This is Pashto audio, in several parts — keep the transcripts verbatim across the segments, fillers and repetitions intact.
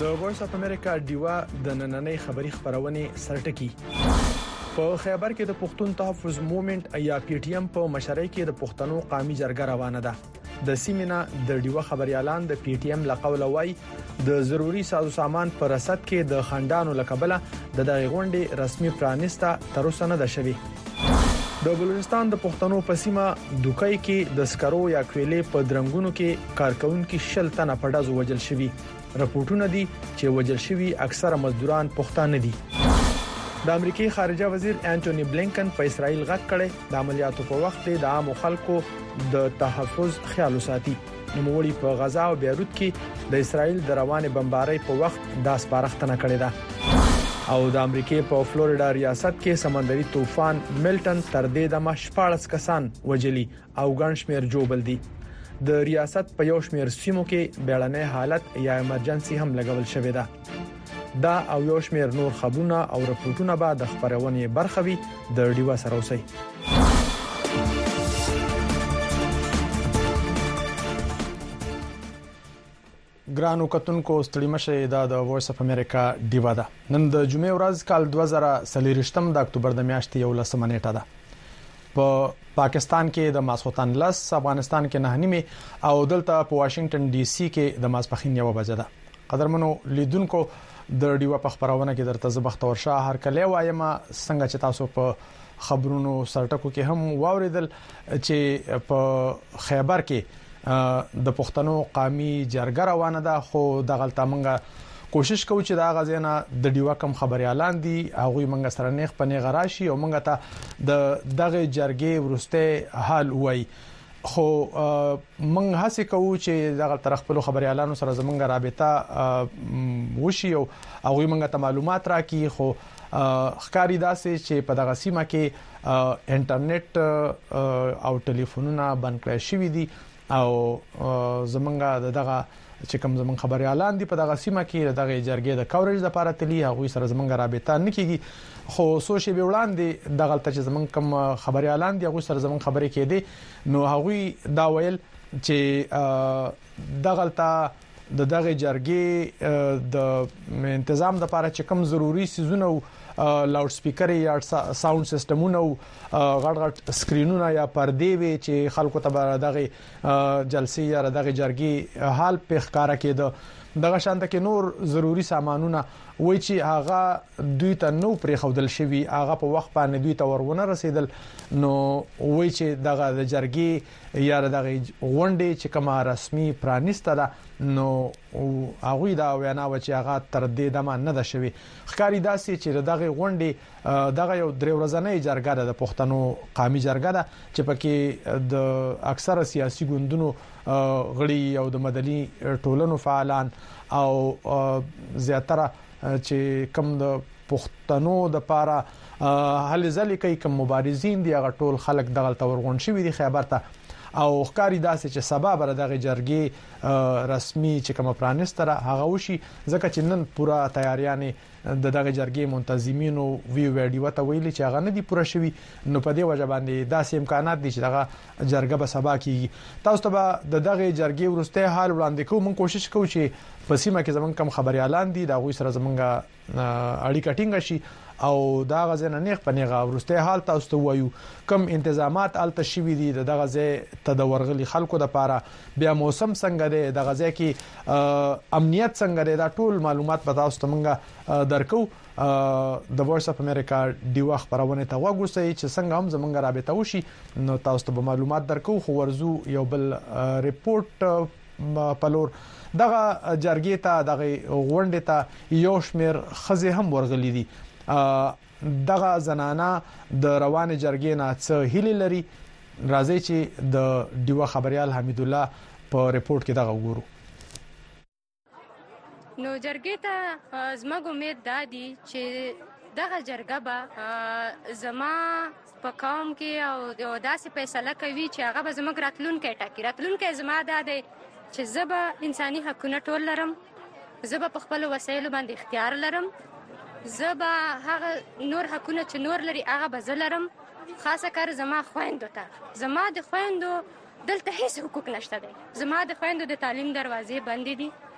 د وایس اف امریکا ډیوا د نننۍ خبری خبرونه سرټکی په خیبر کې د پښتون تحفظ موومېنټ یا پی ټی ایم په مشرۍ کې د پښتنو قومي جرګه روانه ده د سیمینا د ډیوا خبريالان د پی ټی ایم لقول وای د ضروری سازو سامان پر رسد کې د خندانو لقبله د دغه غونډې رسمي پرانیسته تر اوسه نه ده شوی د بلوچستان د پښتنو په سیمه دوکای کې د سکرو یا کویلې په درنګونو کې کارکونکو شل تنه په ډزو وجل شوی راپورټونه دي چې وجل شوی اکثره مزدوران پښتانه دي د امریکای خارجه وزیر انټونی بلینکن په اسرائیل غږ کړي د عملیاتو په وخت د عام خلکو د تحفظ خیال وساتي نوموړي په غزا او بیروت کې د اسرائیل د روانې بمبارۍ په وخت د سپارښتنه کړې ده او د امریکای په فلوریډا ریاست کې سمندري طوفان ملټن تر دې دمه شپږ کسان وجلي او ګڼ شمېر جوړ دي د ریاست په یو شمېر سیمو کې بیړنۍ حالت یا ایمرجنسي هم لګول شوې ده دا او یو شمېر نور خبرونه او راپورټونه به د خبرونې برخه وي د ډیوا سره اوسئ ګرانو کتونکو ستړي مشه دا د وایس اف امریکا ډیوا ده نن د جمعې ورځ کال دوه زره څلور د اکتوبر د میاشتې یو لسمه نیټه ده په پاکستان کې د ماسختن لس افغانستان کې نه نیمه او دلته په واشنگټن ډي سي کې د ماسپخین یو بجه ده قدرمنو لیدونکو د ډیوا په خبرونه کې درته زبخت ورشاه هر کله وایم څنګه چې تاسو په خبرونو سرټکو کې هم واوریدل چې په خیبر کې د پښتنو قومي جرګه روانه ده خو د غلطه منګه کوشش کوو چې دا غزنه د ډیوا کم خبريالان دي هغه منګه سره نیغ پنه غراشي او منګه ته د دغه جرګې ورسته حال وای خو من هڅه کوو چې دغه طرف په خبريالانو سره زمونږه رابطه وشي او هغه منګه ته معلومات راکړي خو خکاری داسې چې په دغه سیمه کې انټرنیټ او ټلیفونونه بند کړی شوی دي او زمونږه دغه چې کوم زمون خبريالان دي په دغه سیمه کې دغه جرګې د کورج لپاره تلی هغه سره زمونږه رابطه نکېږي خو سوشي به وړاندې دغه چې زمون کوم خبريالان دي هغه سره زمون خبرې کېدي نو هغه دا ویل چې دغه د دغه جرګې د تنظیم لپاره چې کوم ضروری سيزونه لاوډ سپیکر یا ساوند سیستمونه او غړ غړ سکرینونه یا پردې وي چې خلکو ته دغه جلسې یا دغه جرګې حال په ښکارا کېده دغه شانته کې نور ضروری سامانونه وای چې هغه دوی ته نو پرې خودل شوی هغه په وخت باندې دوی ته ورونه رسیدل نو وای چې دغه د جرګې یا دغه غونډې چې کومه رسمي پرانیسته ده نو هغه دا وینا و چې هغه تر دې دمه نه ده شوی خکاری داسې چې دغه غونډې دغه یو درې ورځې جرګه ده د پښتنو قومي جرګه ده چې پکې د اکثره سیاسي ګوندونو غړي او د مدني ټولنو فعالان او زیاتره چې کوم د پښتنو د پاره هلي ځلې کوي کوم مبارزین دي هغه ټول خلک دغه تورغون شوی دي خیبر ته او ښکاری داسې چې سبب را دغه جرګې رسمي چې کوم پرانستره هغه وشي ځکه چې نن پورا تیاریانه د دغه جرګې منتظمینو وی ویډیو ته ویلي چې هغه نه دي پوره شوی نو په دې وجه باندې داسې امکانات دي چې دغه جرګه به سبا کیږي تاسو ته د دغه جرګې ورسته حال وړاندې کوو موږ کوشش کوو چې په سیمه کې زمونږ کم خبريالان دي دا غوي سره زمونږه اړیکه ټینګ شي او دا غزنه نیغ پنیغه ورسته حال تاسو ته وایو کم تنظیمات ال تشوی دي دغه ځای تدورغلي خلکو د پاره بیا موسم څنګه دی دغه ځای کې امنیت څنګه دی دا ټول معلومات به تاسو ته مونږه درکو د وایس اف امریکا ډیوا خبرونه ته وګورئ چې څنګه هم زمونږه رابطه وشي نو تاسو ته معلومات درکو خو ورزو یو بل ریپورت پلور دغه جرګې ته دغه غونډې ته یو شمیر خزه هم ورغلي دي دغه زنانه د روان جرګې نه څه هلي لري راځي چې د ډیوا خبريال حمید الله په ریپورت کې دغه وګورو نو جرګې ته زموږ امید دادي چې دغه جرګه به زما په قوم کې او داسې فیصله کوي چې هغه به زموږ راتلونکي ټاکي راتلونکي زما دادي چې زبا انساني حقوقونه ټول لرم زبا په خپل وسایلو باندې اختیار لرم زبا هغه نور حقوقونه چې نور لري هغه به زلرم خاصه کار زما خويندو ته زما د خويندو دلته هیڅ حقوق نشته دي زما د خويندو د تعلیم دروازې بندې دي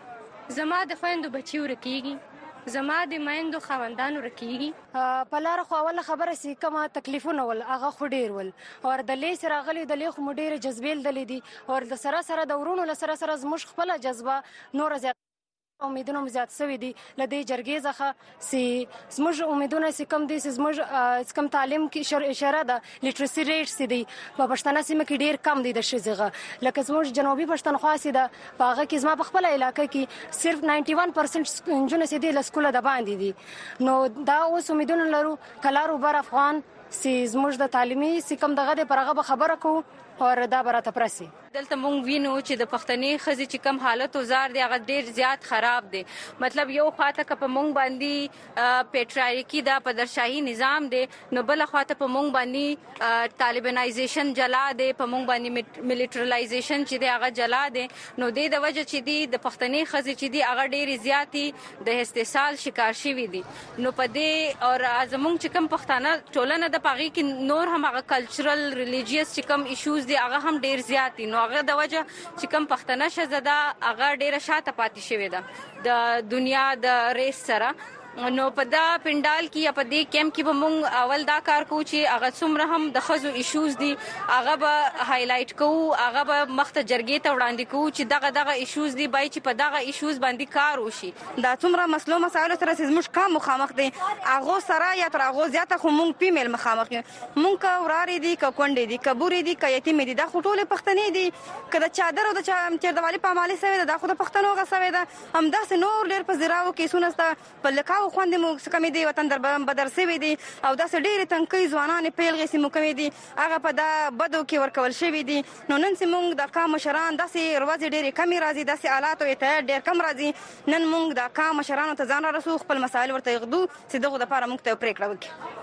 زما د خويندو بچي ورکیږي، زما د میندو خاوندانو ورکیږي. په لار خو اوله خبره سي کومه تکلیفونه ول هغه خو ډیر ول او د لیس راغلي د لیخ مډیر جذبېل دلی دي او د سره سره د ورونو سره سره زموږ خپل جذبه نور زیات امیدونه زیات سوي دي لدی جرګې ځخه سي زموږ امیدونه سي کم دي سي زموږ کم تعلیم کې اشاره ده لیټرسي ریټ سي دي په پښتنه سیمه کې ډیر کم دي د شزغه لکه زموږ جنوبي پښتونخوا سي ده په هغه کې زما په خپل علاقې کې صرف نننټي ون پرسنټ جون سي دي له سکوله د باندې دي نو دا اوس امیدونه لرو کلارو بر افغان سي زموږ د تعلیمي سي کم دغه د پرغه خبره کو اور دا براته پرسي دلته مونږ وینو چې د پښتنې خزي چې کم حالت وزار دی هغه ډیر زیات خراب دی. مطلب یو خاطه ک په مونږ باندې پیټرایکی دا پدرشاهي نظام دی نو بل خاطه په مونږ باندې طالبانایزیشن جلا دی په مونږ باندې ملیټرلایزیشن چې دی هغه جلا دی نو د د وجه چې دی د پښتنې خزي چې دی هغه ډیر زیاتی د استحصال شکار شوی دي نو په دې اور زمونږ چې کم پښتانه ټولنه د پاغي کې نور هم هغه کلچرل ریلیجیس چې کم ایشوز دی هغه هم ډیر زیات دي نو هغه د وجه چې کم پښتنه شزده هغه ډیره شاته پاتې شوی ده د دنیا د ریس سره نو په دا پندال کې یا په دې کیمپ کې به مونږ اول دا کار کوو چې هغه څومره هم د خزو ایشوز دي هغه به هایلایټ کوو هغه به مخته جرګې ته وړاندې کوو چې دغه دغه ایشوز دي بای چې په دغه ایشوز باندې کار وشي. دا څومره مسلو مسایل سره زموږ کم مخامخ دي هغه سره یا تر هغه زیاته خو مونږ فیمیل مخامخ مونږ کا وراري دي کا کونډې دي کبوري دي کا یتیم دي دا خټوله پښتنې دي کله چادر او د چیردوالي په مالي سوي دا خو د پښتنو غسوي دا هم داسې نور ډېر په زراو کې سونسته په لکاو خوندې مو سکمې دي وطن در بدر سوي دي او داسې ډېرې تنکۍ ځوانانې پیلغې سي مو کمې دي هغه په دا بدو کې ورکول شوي دي نو نن سي مونږ د کام مشران داسې روازې ډېرې کمې راځي داسې آلات او اتحاد ډېر کم راځي نن مونږ د کام مشرانو ته ځان رسو خپل مسایل ورته یغدو چې دغه د پاره مونږ ته پریکړه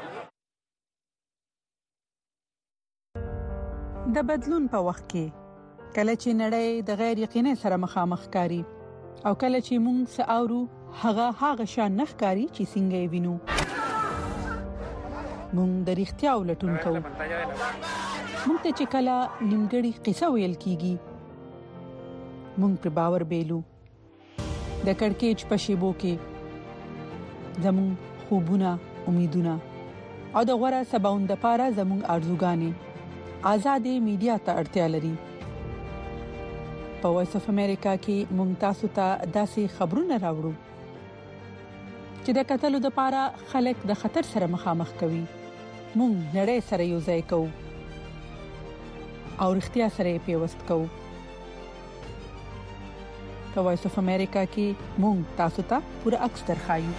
وکړي. د بدلون په وخت کې کله چې نړۍ د غیر یقیني سره مخامخ کاری او کله چې مونږ ساورو هغه هغه شان نخکاری چې څنګه وینو مونږ د اړتیا ولټون کوو مونږ ته چې کله نیمګړی قصه ویل کیږي مونږ پر باور بیلو د کڑکېچ په شیبو کې زمون خوبونه امیدونه او د غوړه سباوند لپاره زمون ارزوګانې آزادې میډیا ته اړتیا لري. په وایس اف امریکا کې مونږ تاسو ته داسې خبرونه راوړو چې د قتل لپاره خلک د خطر سره مخامخ کوي مونږ نړۍ سره یو ځای کوو او اړتیا سره پیوست کوو. په وایس اف امریکا کې مونږ تاسو ته پوره عکس درخایو.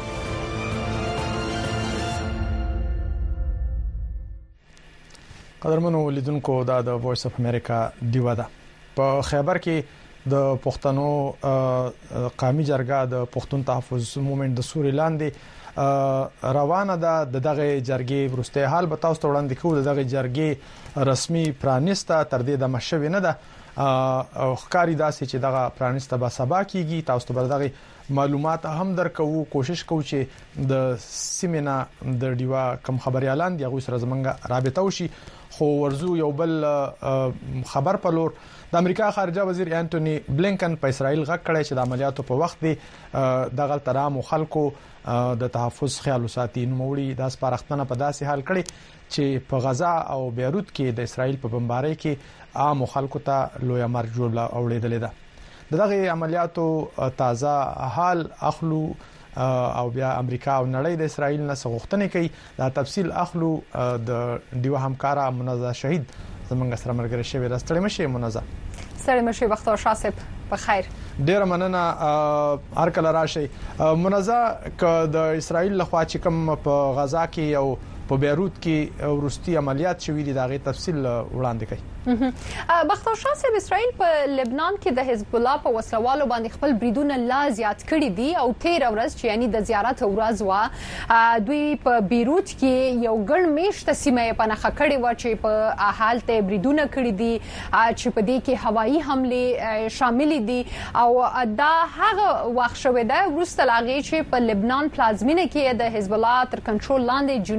قدرمنو لیدونکو دا د وایس اف امریکا دیوا ده. په خیبر کې د پښتنو قومي جرګه د پښتون تحفظ موومېنټ د سوري لاندې روانه ده. د دغه جرګې ورسته حال به تاسو ته وړاندې کوو. د دغه جرګې رسمي پرانیسته تر دې د مشوي نه ده او ښکاری داسې چې دغه پرانیسته به سبا کیږي. تاسو ته دغه معلومات هم درکو کوشش کوو چې د سیمنا د دیوا کم خبريالان دی غوښ سره زمونږه رابطه وشي. خو ورزو یو بل خبر په لور د امریکا خارجه وزیر انټونی بلینکن په اسرائیل غږ کړی چې د عملیاتو په وخت دی دغه ترام خلکو د تحفظ خیال وساتي. نو موري د سپارښتنه په داسې حال کړي چې په غزا او بیروت کې د اسرائیل په بمبارۍ کې عام خلکو ته لوی مرګ جوړ اوریدل ده. دغه عملیاتو تازه حال اخلو او بیا امریکا او نړۍ د اسرائیل نه غوښتنه کوي. دا تفصیل اخلو د دیو همکارا منزه شهید زمونږ سره مرګره شوی راستړی مشه منزه سره مشه وخت او شاسب په خیر ډیر مننه هر کله راشي منزه ک د اسرائیل لخوا چې کوم په غزا کې او په بیروت کې ورستي عملیات شوې دي دغه تفصیل وړاندې کوي. بختور شاه صاحب اسرائیل په لبنان کې د حزب الله په وسلوالو باندې خپل بریدونه لا زیات کړي دي او تیر ورځ چې یعنی د زیارت ورځ وا دوی په بیروت کې یو ګڼ میشته سیمه په نخښه کړي و چې په حالت بریدونه کړي دي چې په دې کې هوایي حمله شامل دي او دا هغه وخت شوه د روسته لاغي چې په لبنان پلازمینه کې د حزب الله تر کنټرول لاندې جنوبي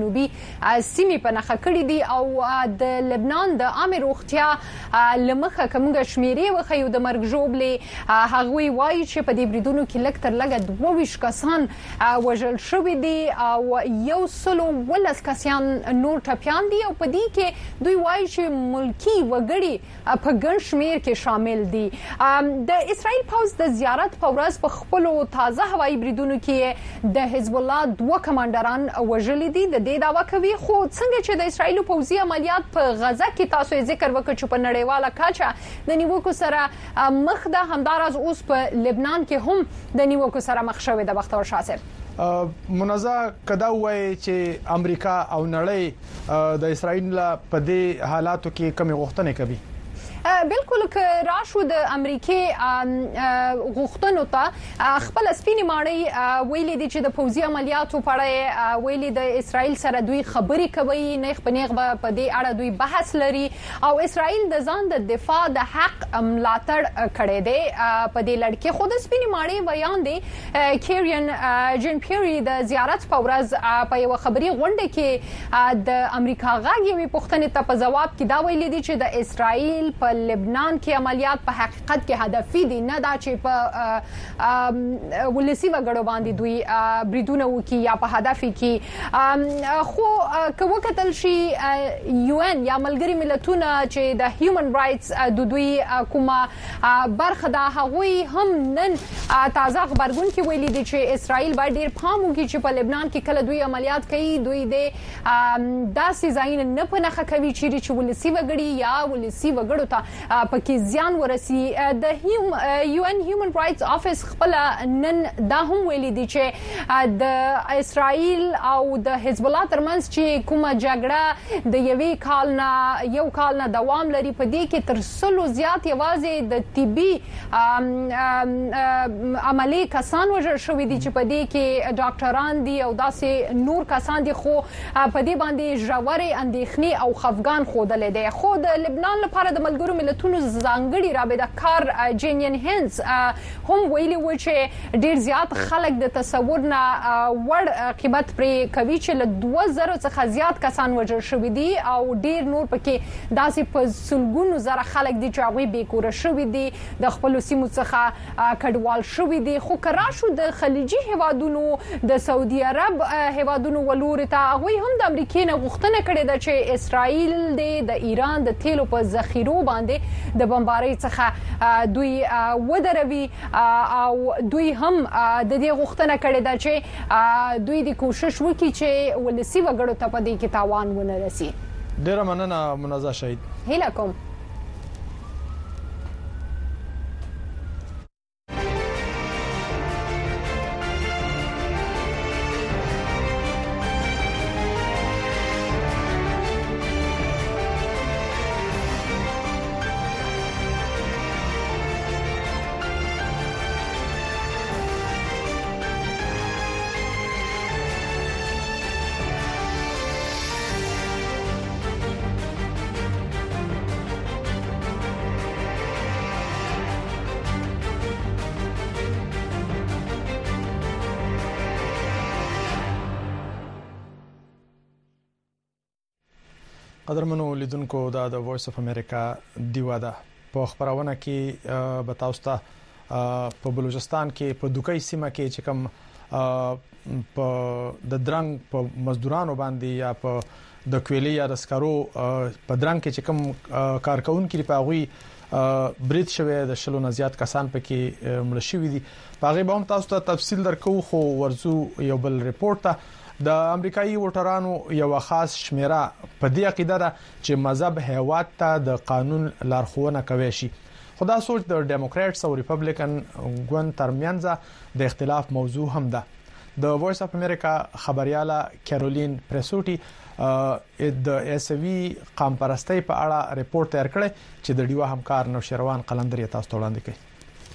سیمې په نخښه کړې دي او د لبنان د عامه روغتیا لمخه کومه شمیرې وخیو د مرګ ژوبلې هغوی وایي چې په دې بریدونو کې لږ تر لږه دوه ویشت کسان وژل شوي دي او یو سلو ولس کسان نور ټپیان دي او په دې کې دوی وایي چې ملکی وګړي په ګڼ شمیر کې شامل دي. د اسرائیل پوځ د زیارت په ورځ په خپل تازه هوایي بریدونو کې د حزب الله دوه کمانډران وژلي دي. د دې داوا کوي خو څنګه چې د اسرائیل پوځي عملیات په غزه کې تاسو ذکر وکړ چې په نړیواله کچه د نیوکو سره مخ ده، همداراز اوس په لبنان کې هم د نیوکو سره مخ شوې ده. بختور شاسر منازع کدا وای چې امریکا او نړۍ د اسرائیل په دې حالاتو کې کمی غوښتنې کوي. بالکل که راشو د امریکای غوښتنو ته خپل سپینې ماړی ویلي دي چې د پوځي عملیاتو په اړه ویلي د اسرائیل سره دوی خبرې کوي، نه خپنیغ په دې اړه دوی بحث لري او اسرائیل د ځان د دفاع د حق ملاتړ کړی دی. په دې لړ کې خود سپینې ماړی بیان دی کیرین جن پیری د زیارت په ورځ په یو خبري غونډه کې د امریکا غاګي وی پښتنې ته په جواب کې دا ویلي دي چې د اسرائیل په لبنان کې عملیات په حقیقت کې هدفي دي، نه دا چې په ولسی وګړو باندې دوی بریدونه وکي یا په هدف کې. خو که وکتل شي یو ان یا ملګری ملتونه چې د هیومن رائټس د دوی کومه برخه ده هغوی هم نن تازه خبرګون کې ویلي دي چې اسرائیل باید ډیر پام وکړي چې په لبنان کې کله دوی عملیات کوي دوی د داسې ځایونه نه په نخښه کوي چې ولسی وګړي یا ولسی وګړو ته پکې زیان ورسي. د یو ان هیومن رائټس افیس خپل نن دا هم ویلي دي چې د اسرائیل او د حزب الله ترمنځ چې کومه جګړه د یوې کال نه یو کال نه دوام لري په دې کې تر سلو زیات یوازې د طبي عملي کسان وژل شوي دي چې په دې کې ډاکټران دي او داسې نور کسان دي، خو په دې باندې ژورې اندېښنې او خفګان ښودلې دي. خو د لبنان لپاره د ملګرو ملتونو ځانګړي رابطه کار جینین هینز هم ویلي و چې ډیر زیات خلک د تصور نه وړ قیمت پرې کوي چې له دوه زره څخه زیات کسان وژل شوي دي او ډیر نور پکې داسې په سلګونو زره خلک دي چې هغوی بېکوره شوي دي، د خپلو سیمو څخه کډوال شوي دي. خو که راشو د خلیجي هیوادونو د سعودي عرب هیوادونو ولوري ته هغوی هم د امریکې نه غوښتنه کړې ده چې اسرائیل د ایران د تیلو په ذخیرو باندې د بمبارۍ څخه دوی ودروي او دوی هم د دې غوښتنه کړې ده چې دوی د کوشش وکړي چې ولسی وګړو ته په دې کې تاوان ونه رسي. ډیره مننه منازع شهید. هیله کوم قدرمنو لیدونکو دا د وایس اف امریکا دیوا ده. په خبرونه کې به تاسو ته په بلوچستان کې په دوکۍ سیمه کې چې کوم په د درنګ په مزدورانو باندې یا په د کویلي یا د سکرو په درنګ کې چې کوم کارکونکو په غوي برید شوی د شلو نه زیات کسان پکې مړ شوي دي. په هغه به هم تاسو ته تفصیل درکو، خو ورزو یو بل ریپورت ته د امریکایي ووټرانو یو خاص شمیره په دې عقیده ده چې مذهب هیواد ته د قانون لارښوونه کوي شي. خدا سوچ د ډیموکراتس او ریپبلیکن ګوند ترمنځ د اختلاف موضوع هم ده. د وایس اف امریکا خبرياله کیرولین پریسوټي د اس وی قام پرستی په اړه ریپورت تیار کړی چې د ډیوا همکار نوشروان قلندر تاسو ته وړاندې کوي.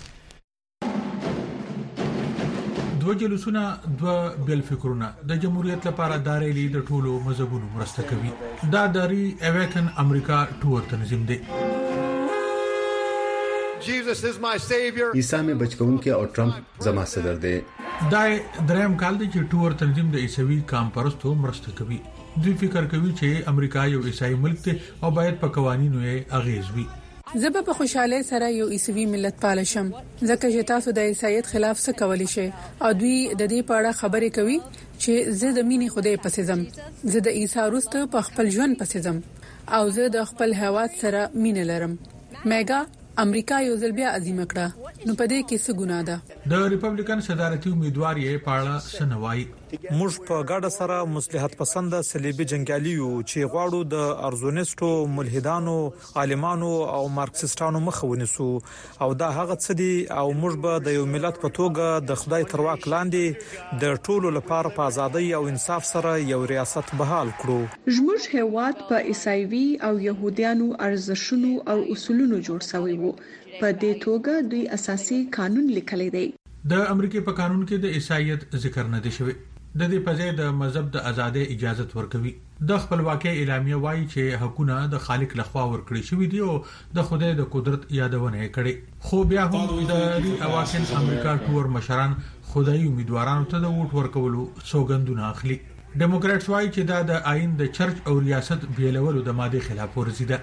دوه جلوسونه دوه بل فکرونه د جمهوریت لپاره داري لیدر ټولو مذهبونو مرسته کوي. دا داري اویکن امریکا ټور تنظیم دی. Jesus is my savior. عیسی مې بچکونکي او ټرمپ زما صدر دی. دا دریم کال دی چې ټور تنظیم د عیسوي کام پرستو مرسته کوي. دوی فکر کوي چې امریکا یو عیسائی ملک دی او باید په قوانینو یې اغیز وي. زه په خوشاله سره یو عیسوي ملت پال شم ځکه چې تاسو د عیسایت خلاف څه کولی شئ او دوی د دې په اړه خبرې کوي چې زه د مینې خدای پسې ځم، زه د عیسی وروسته په خپل ژوند پسې ځم او زه د خپل هیواد سره مینه لرم. میګا امریکا یو ځل بیا عظیم کړه، نو په دې کې څه ګناه ده؟ د ریپبلیکن صدارتي امیدوار یې پاړه سنوي. موږ په ګډه سره مصلحت پسند صلیبي جنگیالیو چې غواړو د ارزونیستو ملحدانو عالمانو او مارکسیستانو مخه ونیسو او دا هغه څه دي او موږ به د یو ملت په توګه د خدای تر واک لاندې د ټولو لپاره په ازادۍ او انصاف سره یو ریاست بحال کړو. زموږ هیواد په عیسایوي او يهوديانو ارزښتونو او اصولونو جوړ شوی وو. په دې توګه دوی اساسي قانون لیکلی دی. د امریکای په قانون کې د عیسایت ذکر نه دی شوی. د دې په ځای د مذهب د ازادۍ اجازه ورکوي. د خپلواکۍ اعلامیه وایي چې حقونه د خالق لخوا ورکړي شوی دي او د خدای د قدرت یادونه کړي. خو بیا هم د ری اواکن امریکا ټور مشران خدای امیدوارانو ته د ووټ ورکولو سوګندونه اخلي. ډیموکراټس وایي چې دا د آئین د چرچ او ریاست بیلولو د ماده خلاف ورزي ده.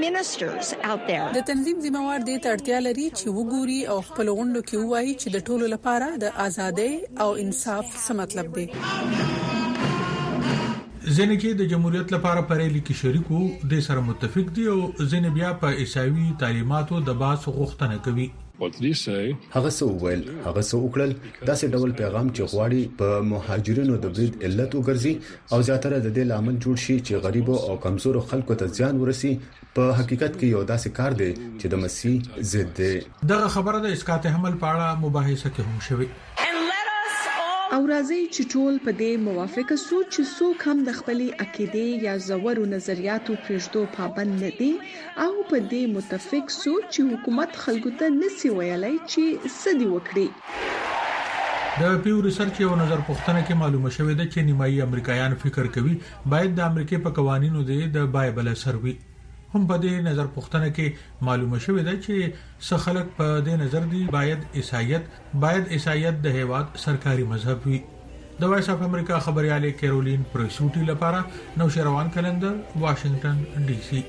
د تنظیم ذمہوار دې تړتیا لري چې وګوري او خپل غونډو کې وایي چې د ټولو لپاره د ازادۍ او انصاف څه مطلب دی. ځینې کې د جمهوریت لپاره پرېلي کې شریکو د سره متفق دي او ځینې بیا په عیساوي تعلیماتو د باس غوښتنه کوي. هغه څه وویل، هغه څه وکړل، داسې ډول پیغام چې غواړي په مهاجرینو د برید علت وګرځي او زیاتره د دې لامل جوړ شي چې غریبو او کمزورو خلکو ته ځان ورسي. په حقیقت کې یو داسې کار دی چې د مسیح ضد دی. دغه خبره د اسقاط حمل په اړه مباحثه کې هم شوه. او راځي چې ټول په دې موافقه سو چې څوک هم د خپل عقیده یا زورو نظریاتو پرېږدو پابند نه دي او په دې متفق سو چې حکومت خلکو ته نسی ویلای چې څه دی وکړي. د پیو ریسرچ یو نظر پوښتنه کې معلومه شوې ده چې نیمایي امریکایان فکر کوي باید د امریکای په قوانینو د بایبل سروي. هم په دې نظر پوښتنه کې معلومه شوې ده چې څه خلک په دې نظر دي باید عیسایت باید عیسایت د هیواد سرکاري مذهب وي. د وایس اف امریکا خبرياله کیرولین پرسوټي لپاره نو شروان کلندر واشنگټن ډي سي.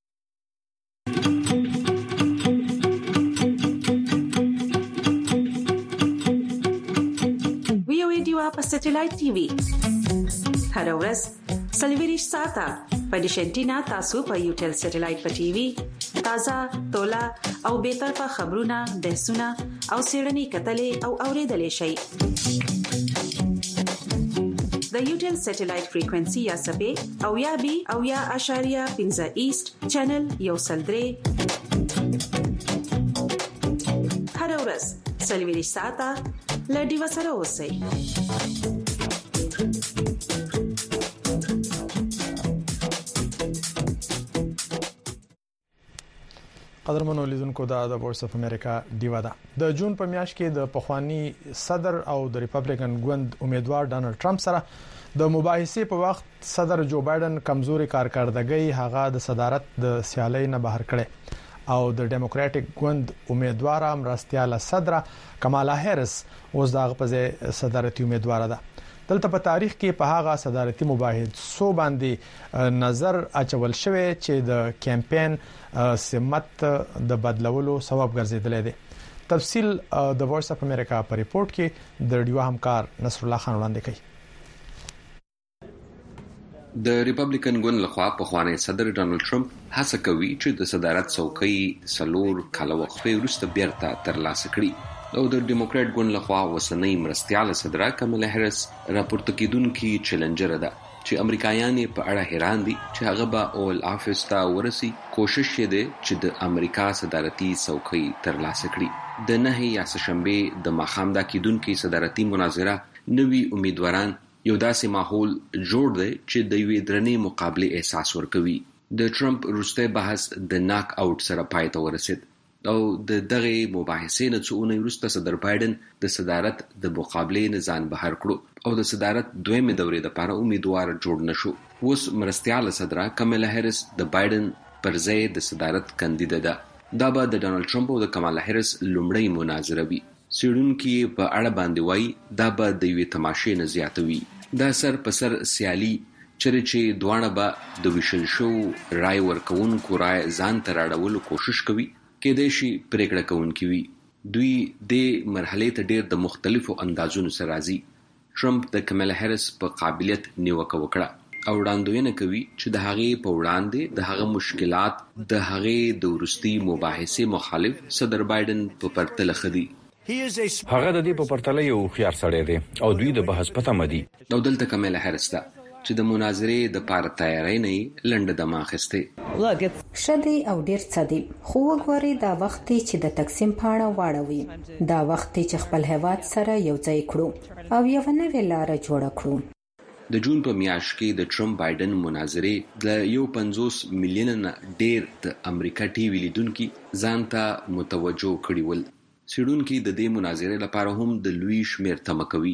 ویو ویډیو په سټلایټ ټي وي هر ورځ سلویریش ساته په ډیشنټینا تاسو په یوټل سټلایټ په ټي وي تازه تولا او به طرفه خبرونه بحثونه او سیړنی کتلې او اوریدلې شي. د یوټل سټلایټ فریکوئنسي یا سبې او یا بي او یا اشاریه پنځه ایست چینل یو سلدري هر ورځ سلویریش ساته لډي وسره اوسئ. قدرمنو لیدونکو دا د وایس اف امریکا دیوا ده. د جون په میاشت کې د پخوانی صدر او د ریپبلیکن ګوند امیدوار ډانلډ ټرمپ سره د مباحثې په وخت صدر جو بایدن کمزوري کارکړدګي هغه د صدارت د سیالۍ نه بهر کړي او د ډیموکراټک ګوند امیدوار مرستياله صدر کمالا هریس اوس دغه په صدارتي امیدوار ده. دلته په تاریخ کې په هغه صدارتي مباحثو باندې نظر اچول شوی چې د کمپاین سمت د بدلولو سبب ګرځیدل دي. تفصیل د وایس اف امریکا په ریپورت کې د ډیو همکار نصر الله خان وړاندې کوي. د ریپبلیکن ګوند لخوا په خوانی صدر ډانلډ ټرمپ هڅه کوي چې د صدارت څوکۍ سلور کال وقفه وروسته بیرته ترلاسه کړي او د ډیموکراټ ګوند لخوا وسنۍ مرستياله صدر کمالا هریس راپورته کیدونکي چیلنجر ده چې امریکایان په اړه حیران دي چې هغه به اول افیس ته ورسي. کوشش یې ده چې د امریکا صدارتي څوکۍ ترلاسه کړي. د نه یا شنبه د ماخام د کیدونکي صدارتي مناظره نوي امیدواران یو داسې ماحول جوړ دی چې د یوې درنې مقابله احساس ورکوي. د ټرمپ روسته بحث د ناک آوټ سره پای ته ورسید او د دغه مباحثې نه څو اونۍ وروسته صدر بایدن د صدارت د مقابله نزان بهر کړو او د صدارت دویمه دورې لپاره امیدوار جوړ نشو. اوس مرستياله صدر کمالا هریس د بایدن پر ځای د صدارت کاندیدا ده. دا به د ډانلډ ټرمپ او د کمالا هریس لومړی مناظره وي. څېړونکي په اړه باندې وایي دا به د یوې تماشې نه زیاته وي. دا سر په سر سیالي چیرې چې دواړه به د ویشل شو رای ورکوونکو رای ځان ته راړولو کوشش کوي کېدای شي پرېکړه کوونکي وي. دوی د مرحلې ته ډېر د مختلفو اندازونو سره راځي. ټرمپ د کمالا هریس په قابلیت نیوکه وکړه او وړاندوینه کوي چې د هغې په وړاندې د هغه مشکلات د هغې د وروستي مباحثې مخالف صدر بایدن په پرتله ښه دي. هغه د دې په پرتله یو هوښیار سړی دی او دوی د بحث په تمه دي. نو دلته کمالا هریس ده چې د مناظرې د پاره تیاری نه لنډه دمه اخیسته. شدي او ډیر څدي خو وګوري دا وخت چې د تقسیم پاڼه واړوي، دا وخت چې خپل هیواد سره یو ځای کړو او یو نوې لار جوړ کړو. د جون په میاشت کې د ټرمپ بایدن مناظرې د یو پنځوس میلیون نه ډیر د امریکا ټي وی لیدونکو ځان ته متوجه کړي ول. سیډونکو د دې مناظرې لپاره هم د لوی شمیر تمه کوي.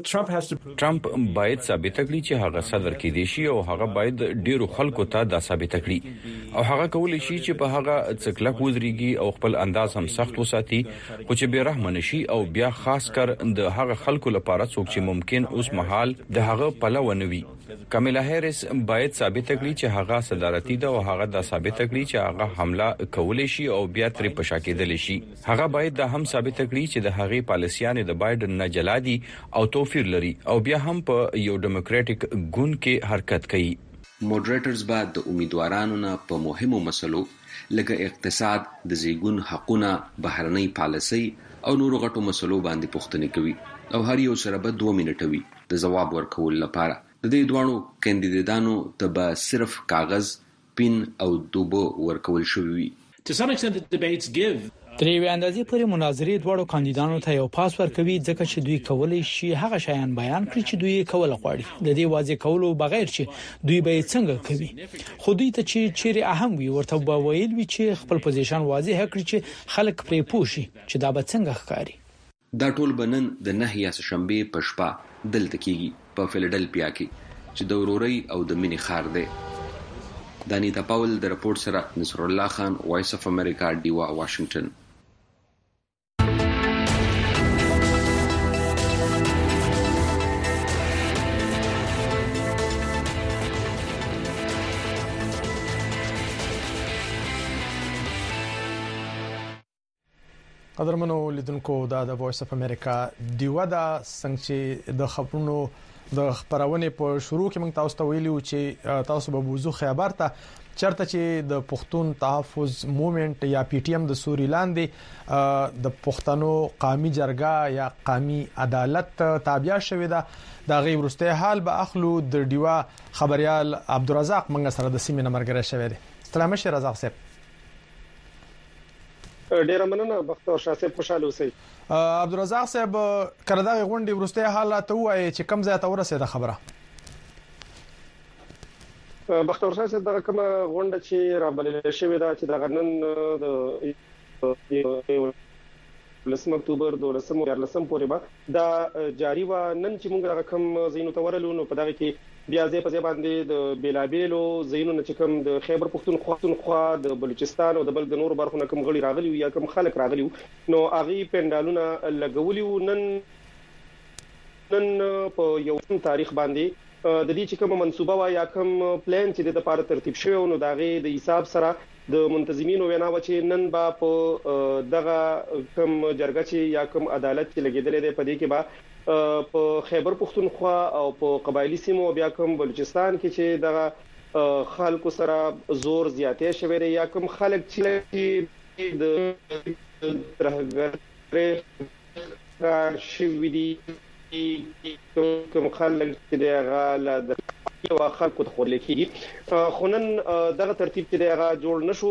ټرمپ باید ثابت کړي چې هغه صدر کېدی شي او هغه باید ډیرو خلکو ته دا ثابت کړي او هغه کولی شي چې په هغه څکلک وزريږي او خپل انداز هم سخت وساتي خو چې به رحم نشي او بیا خاص کر د هغه خلکو لپاره څوک چې ممکن اوس مهال د هغه پلوه نوي. کمالا هریس باید ثابت کړي چې هغه صدارتي ده او هغه دا ثابت کړي چې هغه حمله کولی شي او بیا ترې پشا کېدلی شي. هغه باید دا هم ثابت کړي چې د هغې پالیسیانې د بایدن نه جلا دي او توفیر لري او بیا هم په یو ډیموکراټیک ګوند کې حرکت کوي. مودریټرز به د امیدوارانو نه په مهمو مسلو لکه اقتصاد، د زیګون حقوقونه، بهرنۍ پالیسي او نورو غټو مسلو باندې پوښتنې کوي او هر یو سره به دوه منټه وي د ځواب ورکول لپاره. د دې دوه کاندیدانو ته به صرف کاغذ، پین او دوبه ورکول شوی وي. To some extent the debates give تر یوې اندازې پورې مناظرې دواړو کاندیدانو ته یو پاس ورکوي ځکه چې دوی کولای شي هغه شیان بیان کړي چې دوی کول غواړي. د دې واضح کولو بغیر چې دوی به څنګه کوي خو دوی ته چې چیرې اهم وي ورته به ویل وي چې خپل پوزیشن واضح کړي چې خلک پرې پوښي چې دا به څنګه ښکاري. دا ټول بنن د نه یا شنبه په شپه دلته کېږي په فیلډلفیا کې چې د ورورۍ او د مینې خار دی. دانیتا پاول د رپورت سره نصر الله خان، وایس اف امریکا، ډیوا، واشنگټن. قدرمنو لیدونکو دا د وایس اف امریکا ډیوا دا څنګه چې د خبرونو د خبرونه په شروع کې موږ تاسو ته ویلو چې تاسو به وضو خبر ته چرته چې د پښتون تحفظ موومېنټ یا پی ټی ایم د سوري لاندې د پښتنو قومي جرګه یا قومي عدالت تابع شوې ده. دا غي ورسته حال به اخلو د ډیوا خبريال عبدالرزاق منګ سره د سیمه نمبرګره شوی دی. السلام علیکم رزاق صاحب. ډیر مننه بختور شاه صاحب، خوشاله اوسئ. عبدالرزاق صاحب کړه دا غونډې ورسته حالات وایي چې کم ځای ته ورسېده خبره؟ بختور شاه صاحب دا کوم غونډه چې رابلل شوې ده چې دا نن د لسم اکتوبر دولسم او یارلسم پورې به دا جاری و. نن چې موږ کوم زینو تورلو نو په دغه کې بیا ځې په ځې باندې د بیلابیلو زینو نه چې کوم د خیبر پختونخوا، د بلوچستان او د بل د نورو برخو نه کوم غړي راغلي یا کوم خلک راغلي نو هغه پندالونه لګولي. نن نن په یو تاریخ باندې د دې چې کوم منسوبه وا یا کوم پلان چې د لپاره ترتیب شوی نو داغه د حساب سره د منتظمینو وینا و چې نن با په دغه کوم جرګه چې یا کوم عدالت کې لګیدل دی په دې کې با په خیبر پختونخوا او په قبایلی سیمو بیا کوم بلوچستان کې چې دغه خلکو سره زور زیاتې شوی دی یا کوم خلک چې د ترهګر شوی دي کوم خلک چې دغه ل یو خلکو ته خور لیکي خو نن دغه ترتیب چې دغه جوړ نشو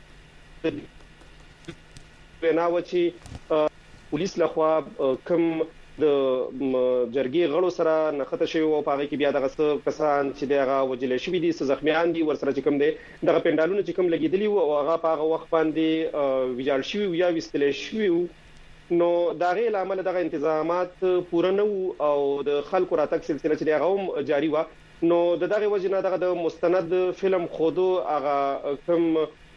وینا و چې پولیس لخوا کوم د جرګي غړو سره نخته شوی او پاره کې بیا دغه کسان چې دغه وجل شوی دي زخمیان دي ورسره چې کوم دي دغه پندالونه چې کوم لګیدلی او هغه په وخت باندې ویجاړ شوی یا وستل شوی نو دغه لامل دغه انتظامات پوره نه او د خلکو راتګ سلسله چې دغه هم جاری و نو دغه وجنه دغه د مستند فلم خودو هغه کوم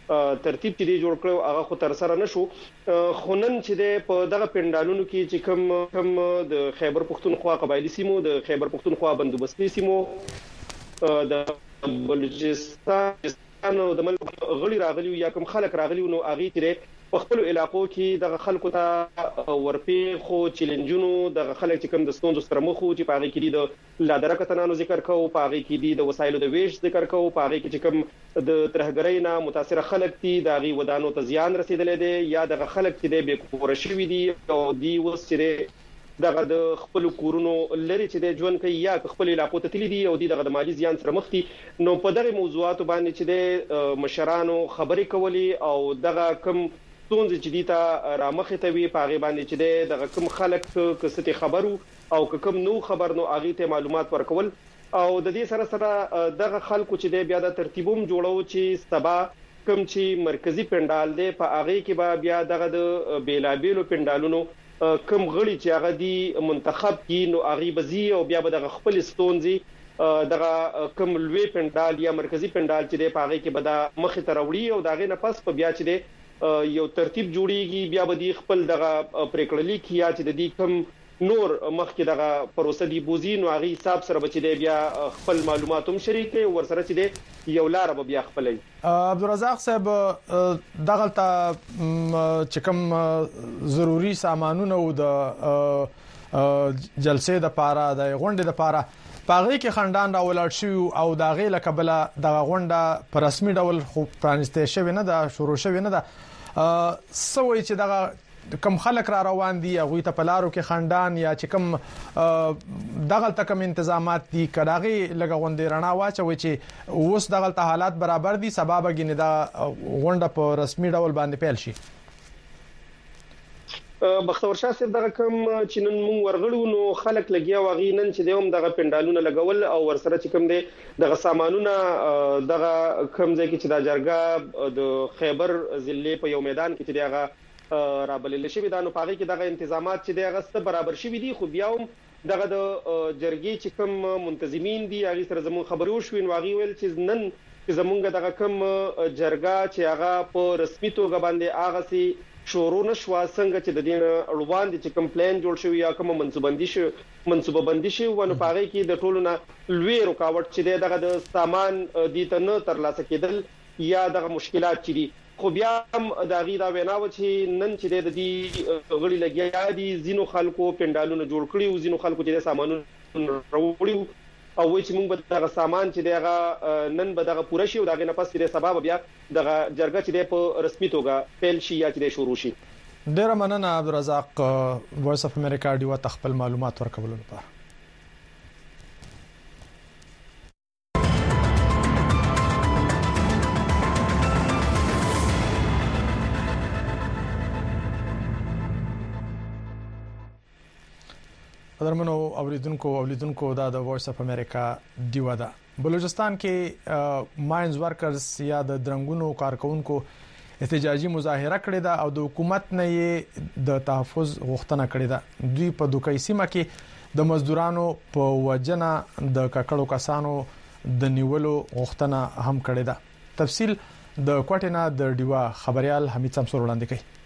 ترتیب چې دی جوړ کړو هغه خو تر سره نشو خونن چې دی په دغه پندالونو کې چې کوم کوم د خیبر پختونخوا قبایلی سیمو د خیبر پختونخوا بندوبستي سیمو د بلوچستان او د ملک غړي راغلي یا کوم خلک راغلي نو اغي چې په خپل علاقو کې د خلکو ته ورپی خو چیلنجونو د خلک چې کوم د ستونزو سره مخ وو چې پاغي کې د لادرکتنانو ذکر کوو پاغي کې د وسایلو د ویش ذکر کوو پاغي کې چې کوم د ترهګرۍ نه متاثر خلک دي د غي ودانو ته زیان رسیدلې دي یا د خلک چې د بیکور شوی دي او دی وس چې دغه د خپل کورونو لري چې د ژوند کوي یا خپل علاقو ته تللی دي او دغه د مالی زیان سره مخ دي نو په دغه موضوعات باندې چې د مشرانو خبرې کولې او دغه کوم ستونزې چې دي ته رامخې ته وي په هغه باندې چې دغه کوم خلک کسته خبرو او کوم نو خبر نو هغه ته معلومات ورکول او د دې سره سره دغه خلکو چې بیا د ترتیبوم جوړو چې سبا کوم چې مرکزی پندال دی په هغه کې به بیا دغه د بیلابیلو پندالونو کوم غړي چې هغه دی منتخب کی نو هغه بزی او بیا به دغه خپل ستونزې دغه کوم لوی پندال یا مرکزی پندال چې دی په هغه کې به د مخ ته راوړي او دغه نه پس په بیا چې دی یو ترتیب جوړیږي بیا به د خپل دغه پریکړلې کیا چې د دې کوم نور مخکې دغه پروسه دی بوزي نو هغه حساب سره بچی دی بیا خپل معلوماتوم شریک ور سره چې دی یو لار به بیا خپلې عبدالرزاق صاحب دغه ته چې کوم ضروری سامانونه او د جلسې د پاره د غونډې د پاره پاغي کې خندان راولړ شو او دا غي لکبله د غونډه په رسمي ډول خو پرانسته شوی نه دا شروع شوی نه دا سوي چې دغه کم خلک را روان دي هغه ته پلارو کې خندان یا چې کم دغه تکم تنظیمات دي کډاغي لګ غونډې رڼا واچوي چې اوس دغه حالات برابر دي سبب غنې دا غونډه په رسمي ډول باندې پیل شي بختور شاه صاحب دغه کوم چې نن مونږ ورغړو نو خلک لګیا واغی نن چې دوم دغه پندالونه لګول او ورسره چې کوم دي دغه سامانونه دغه کوم ځای کې چې د جرګه د خیبر ضلع په یو میدان کې چې دغه رابلل شي دا نو پاره کې دغه تنظیمات چې دغه ست برابر شي دي خو بیا هم دغه د جرګې چې کوم منتظمین دي هغه سره زموږ خبرو شوین واغی ویل چې نن چې زمونږ دغه کوم جرګه چې هغه په رسمي توګه باندې هغه سي شروع نشو څنګه چې د دې اړوان دي چې کمپلین جوړ شوی یا کوم منسوبندي شو منسوبه بندي شي ونه پاره کې د ټولو نه لوی رکاوټ چې دغه د سامان دي ته نه تر لاسه کېدل یا دغه مشکلات چې دي خو بیا هم د غیدا ویناو چې نن چې د دې غړي لګیا دي زینو خلکو پندالونو جوړ کړي او زینو خلکو چې سامانونه راوړي او وای چې موږ به دغه سامان چې دغه نن به دغه پوره شي او دغه نه پس لري سبب بیا دغه جرګه چې په رسمي توګه پیل شي یا چې شروع شي ډیر مننه عبدالرزاق وایس اف امریکا ډیو تخپل معلومات ورکول لپاره قدرمنو اوریدونکو اولیدونکو دا د وایس اف امریکا دیو ده بلوچستان کې ماینز ورکرز یا د درنګونو کارکونکو احتجاجي مظاهره کړې ده او د حکومت نه یې د تحفظ غوښتنه کړې ده دوی په دوکۍ سیمه کې د مزدورانو په وجنه د ککړو کسانو د نیولو غوښتنه هم کړې ده تفصیل د کوټینا د دیوا خبريال حمید سمسور وړاندې کوي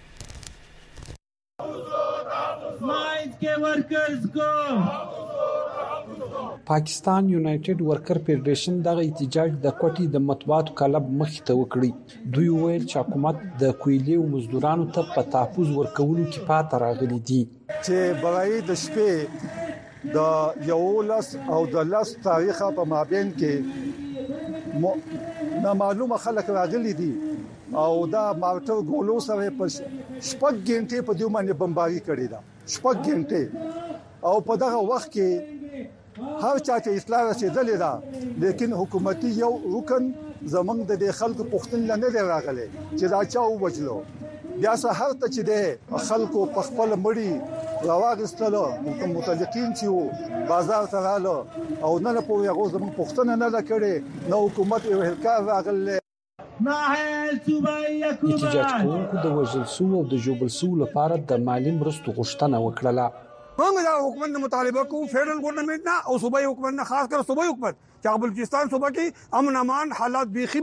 پاکستان یونایټډ ورکر فدریشن دغه احتجاج د کوټي د مطبوعاتو کلب مخ ته وکړي دوی ویل چې حکومت د کویلي او مزدورانو ته په تحفظ ورکولو کې پات راغلي دي چې برای د شپې د یولس او د لاس تاریخ په مابین کې م... معلومه خلک راغلي دي او دا مارټر ګولو سره په شپږ غنټې په دیو باندې بمباري کړې ده شپږ غنټې او په دغه وخت کې هر چا ته اصلاح رسیدلې ده لیکن حکومتي یو رکن زمنګ د خلکو پښتون نه راغلي چې دا چا وبجلو بیا سهار ته چې ده خلکو په خپل مړی راوغستلو متعلقین چې بازار ته رااله او نه په یو زمنګ پښتون نه لکړي نو حکومت یو هلکار راغله احتجاج کوونکو د وژل سو او د جوبل سو لپاره د مالی مرستو غوښتنه وکړه موږ دا حکومت مطالبه کوو فیډرل ګورنمنت نه او صوبایي حکومت نه، خاص کر صوبایي حکومت چې بلوچستان صوبه کې امن امان حالات بيخي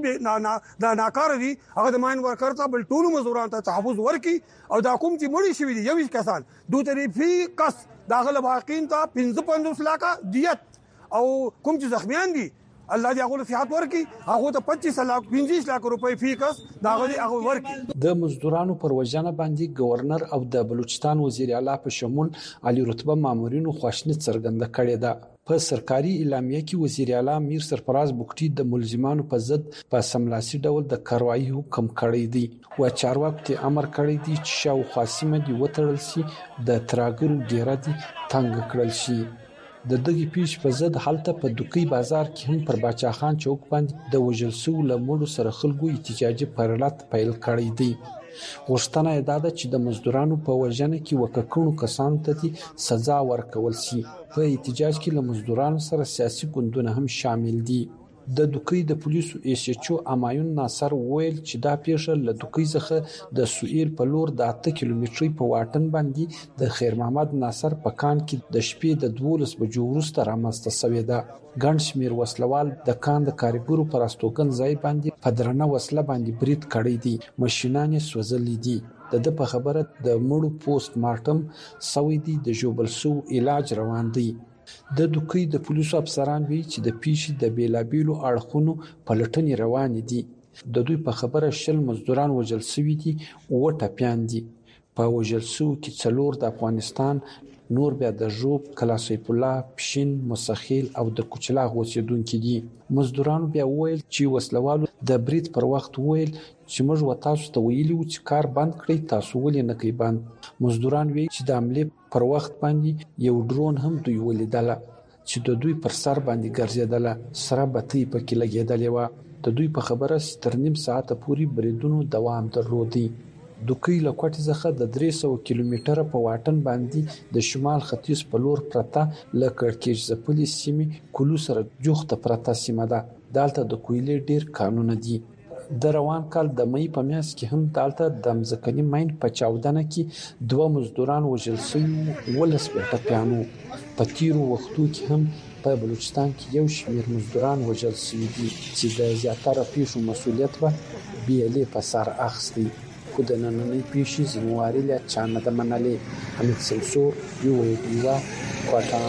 د ناکار دي، هغه د ماین ورکر ته بل ټول مزدوران ته تحفظ ورکي او دا کوم چې مړي شوی دي یوه کسان دوه طرفي قص داخله باقین ته پنځه پنځوس لکه دیت او کوم چې زخمیان دي الله دې هغه صحت ورکي، هغه ته پچیس لک پنځه لک روپۍ فی کس داغه هغه ورکي. د مزدورانو پر وژنه باندې گورنر او د بلوچستان وزیر اعلی په شمول علي رتبه مامورینو خواشنی څرګنده کړې ده. په سرکاري اعلامیه کې وزیر اعلی میر سرفراز بوکټي د ملزمانو په ضد په سملاسي ډول د کاروایی حکم کړی دی او چارواکو ته امر کړی دی چې شاوخوا سیمه دی وتړل شي، د تراګرو ګیره دی تنګ کړل شي. د دغې پیښې په ضد هلته په دوکۍ بازار کې هم پر باچا خان چوک باندې د وژل شوو له مړو سره خلکو احتجاجي پرلط پیل کړی دی. غوښتنه یې دا ده چې د مزدورانو په وژنه کې وکړو کسانو ته سزا ورکول شي. په احتجاج کې له مزدورانو سره سیاسي ګوندونه هم شامل دي. د دوکۍ د پولیسو ایس ایچ او امایون ناصر ویل چې دا پیښه له دوکۍ څخه د سوئیل په لور د اته کیلومتري په واټن باندې د خیر محمد ناصر په کان کې د شپې د دولس بجو وروسته رامنځته شوې ده. ګڼ شمېر وسلوال د کان د کارګرو پر استوګن ځای باندې په درنه وسله باندې برید کړی دي، ماشینان یې سوځلي دي. د د په خبره د مړو پوسټ مارټم سوي دي، د ژوبل سو علاج روان دی. د دوکۍ د پولیسو افسران وی چې د پیښې د بیلابیلو اړخونو پلټنې روانې دي. د دوی په خبره شل مزدوران وژل شوي دي او ټپیان دي. په وژل شوو کې څلور د افغانستان، نور بیا د ژوب، کلاسیف الله، پښین، مسخیل او د کوچلاغ اوسیدونکو دي. مزدوران بیا ویل چې وسلوالو د برید پر وخت ویل چې موږ و تاسو ته ویلي و چې کار بند کړئ، تاسو ولې نه کوي بند. مزدوران وی چې د حملې پر وخت باندې یو ډرون هم دوی ولیدله چې د دوی پر سر باندې ګرځیدله، سره بتۍ پکې لګېدلې وه. د دوی په خبره تر نیم ساعته پورې بریدونو دوام درلودی. دوکۍ له کوټې څخه د درې سوه کیلومتره په واټن باندې د شمال ختیځ په لور پرته له کړکېچ ځپلې سیمې کلو سره جوخته پرته سیمه ده. دلته د کویلې ډیر کانونه دي. د روان کال د مې په میاشت کې هم دلته د مځکني ماین په چاودنه کې دوه مزدوران وژل شوي، ولس بیرته پیانو. په تیرو وختو کې هم په بلوچستان کې یو شمېر مزدوران وژل شوي دي چې د زیاتره پیښو مسؤلیت به بیلې په سر اخیستی. خو د نننۍ پیښې ذمہواري له چا نه ده منلې. حمید سمسور، یو یو کوټه.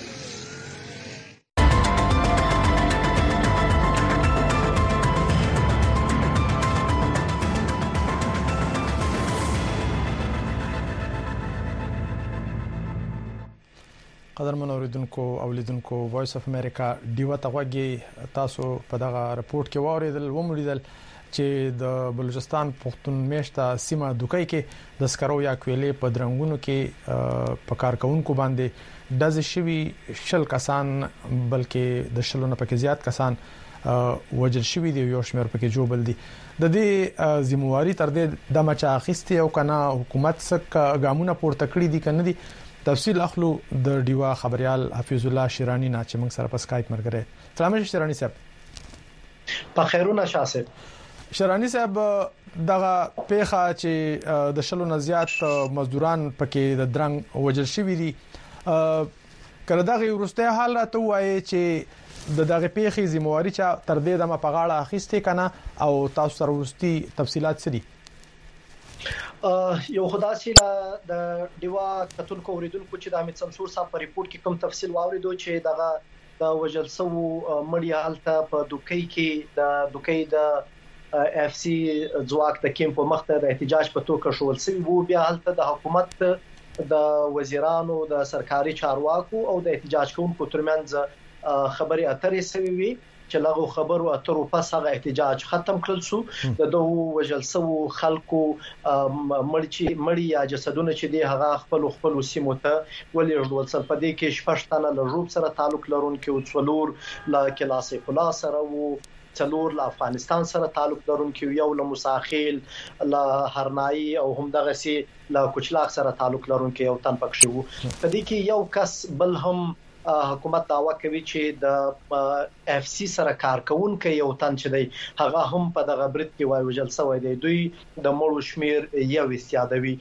قدرمن اوریدونکو او لیدونکو وایس اف امریکا ډیوه تغوږی تاسو په دغه رپورت کې واوریدل ومولیدل چې د بلوچستان پښتون میشته سیمه دوکۍ کې د سکرو یا کویلې په درنګونو کې په کارکونکو باندې دز شوی شل کسان بلکې د شلونه پکې زیات کسان وجل شوی دی، یو شمېر پکې جوړبل دي. د دې ذمہواري تر دې د مچا اخیستي او کنه حکومت څخه ګامونه پورته کړی دي کنه دي. تفصیل اخلو د ډیوا خبريال حفیظ الله شیرانی نه چې موږ سره په اسکایپ مرګره. سلام شیرانی صاحب. په خیرونه شاسه شیرانی صاحب، دغه پیخه چې د شلو نه زیات مزدوران پکې د درنګ وجل شوی دي، کله دغه ورسته حال راته وایي چې د دغه پیخي ذمہواري چې تر دې د مپغاړه اخیسته کنه او تاسو سره ورستي تفصيلات سړي. یو خداسي د دیوا کتونکو اوریدونکو چې د حمید سمسور صاحب په ریپورت کې کوم تفصیل واوریدو چې دغه د وجل سو مړی حالت په دوکۍ کې د دوکۍ د اف سی ځواک د کیمپ مخته د احتجاج په توګه شول سوي وو. بیا حالت د حکومت د وزیرانو د سرکاري چارواکو او د احتجاج کوونکو ترمنځ خبري اترې سوي وي چې لغو خبرو اترو پس هغه احتجاج ختم کړل شو. د دوه وجل سو خلکو مړچی مړی یا جسدونه چې دی هغه خپل خپل سیمو ته ولېږدول سره په دې کې شپږتنه له روب سره تعلق لرونکي او څلور له کلاسیف الله سره وو، څلور له افغانستان سره تعلق لرونکي، یو له مساخیل، له هرنائی او هم دغه سي له کوچلاغ سره تعلق لرونکي او تن پکښ وو. په دې کې یو کس بل هم حکومت داوا کوي چې د اف سی سره کارکونکو یو تن چې دی هغه هم په دغه برید کې وای وجل شوی دی. دوی د مړو شمیر یو استیادوي.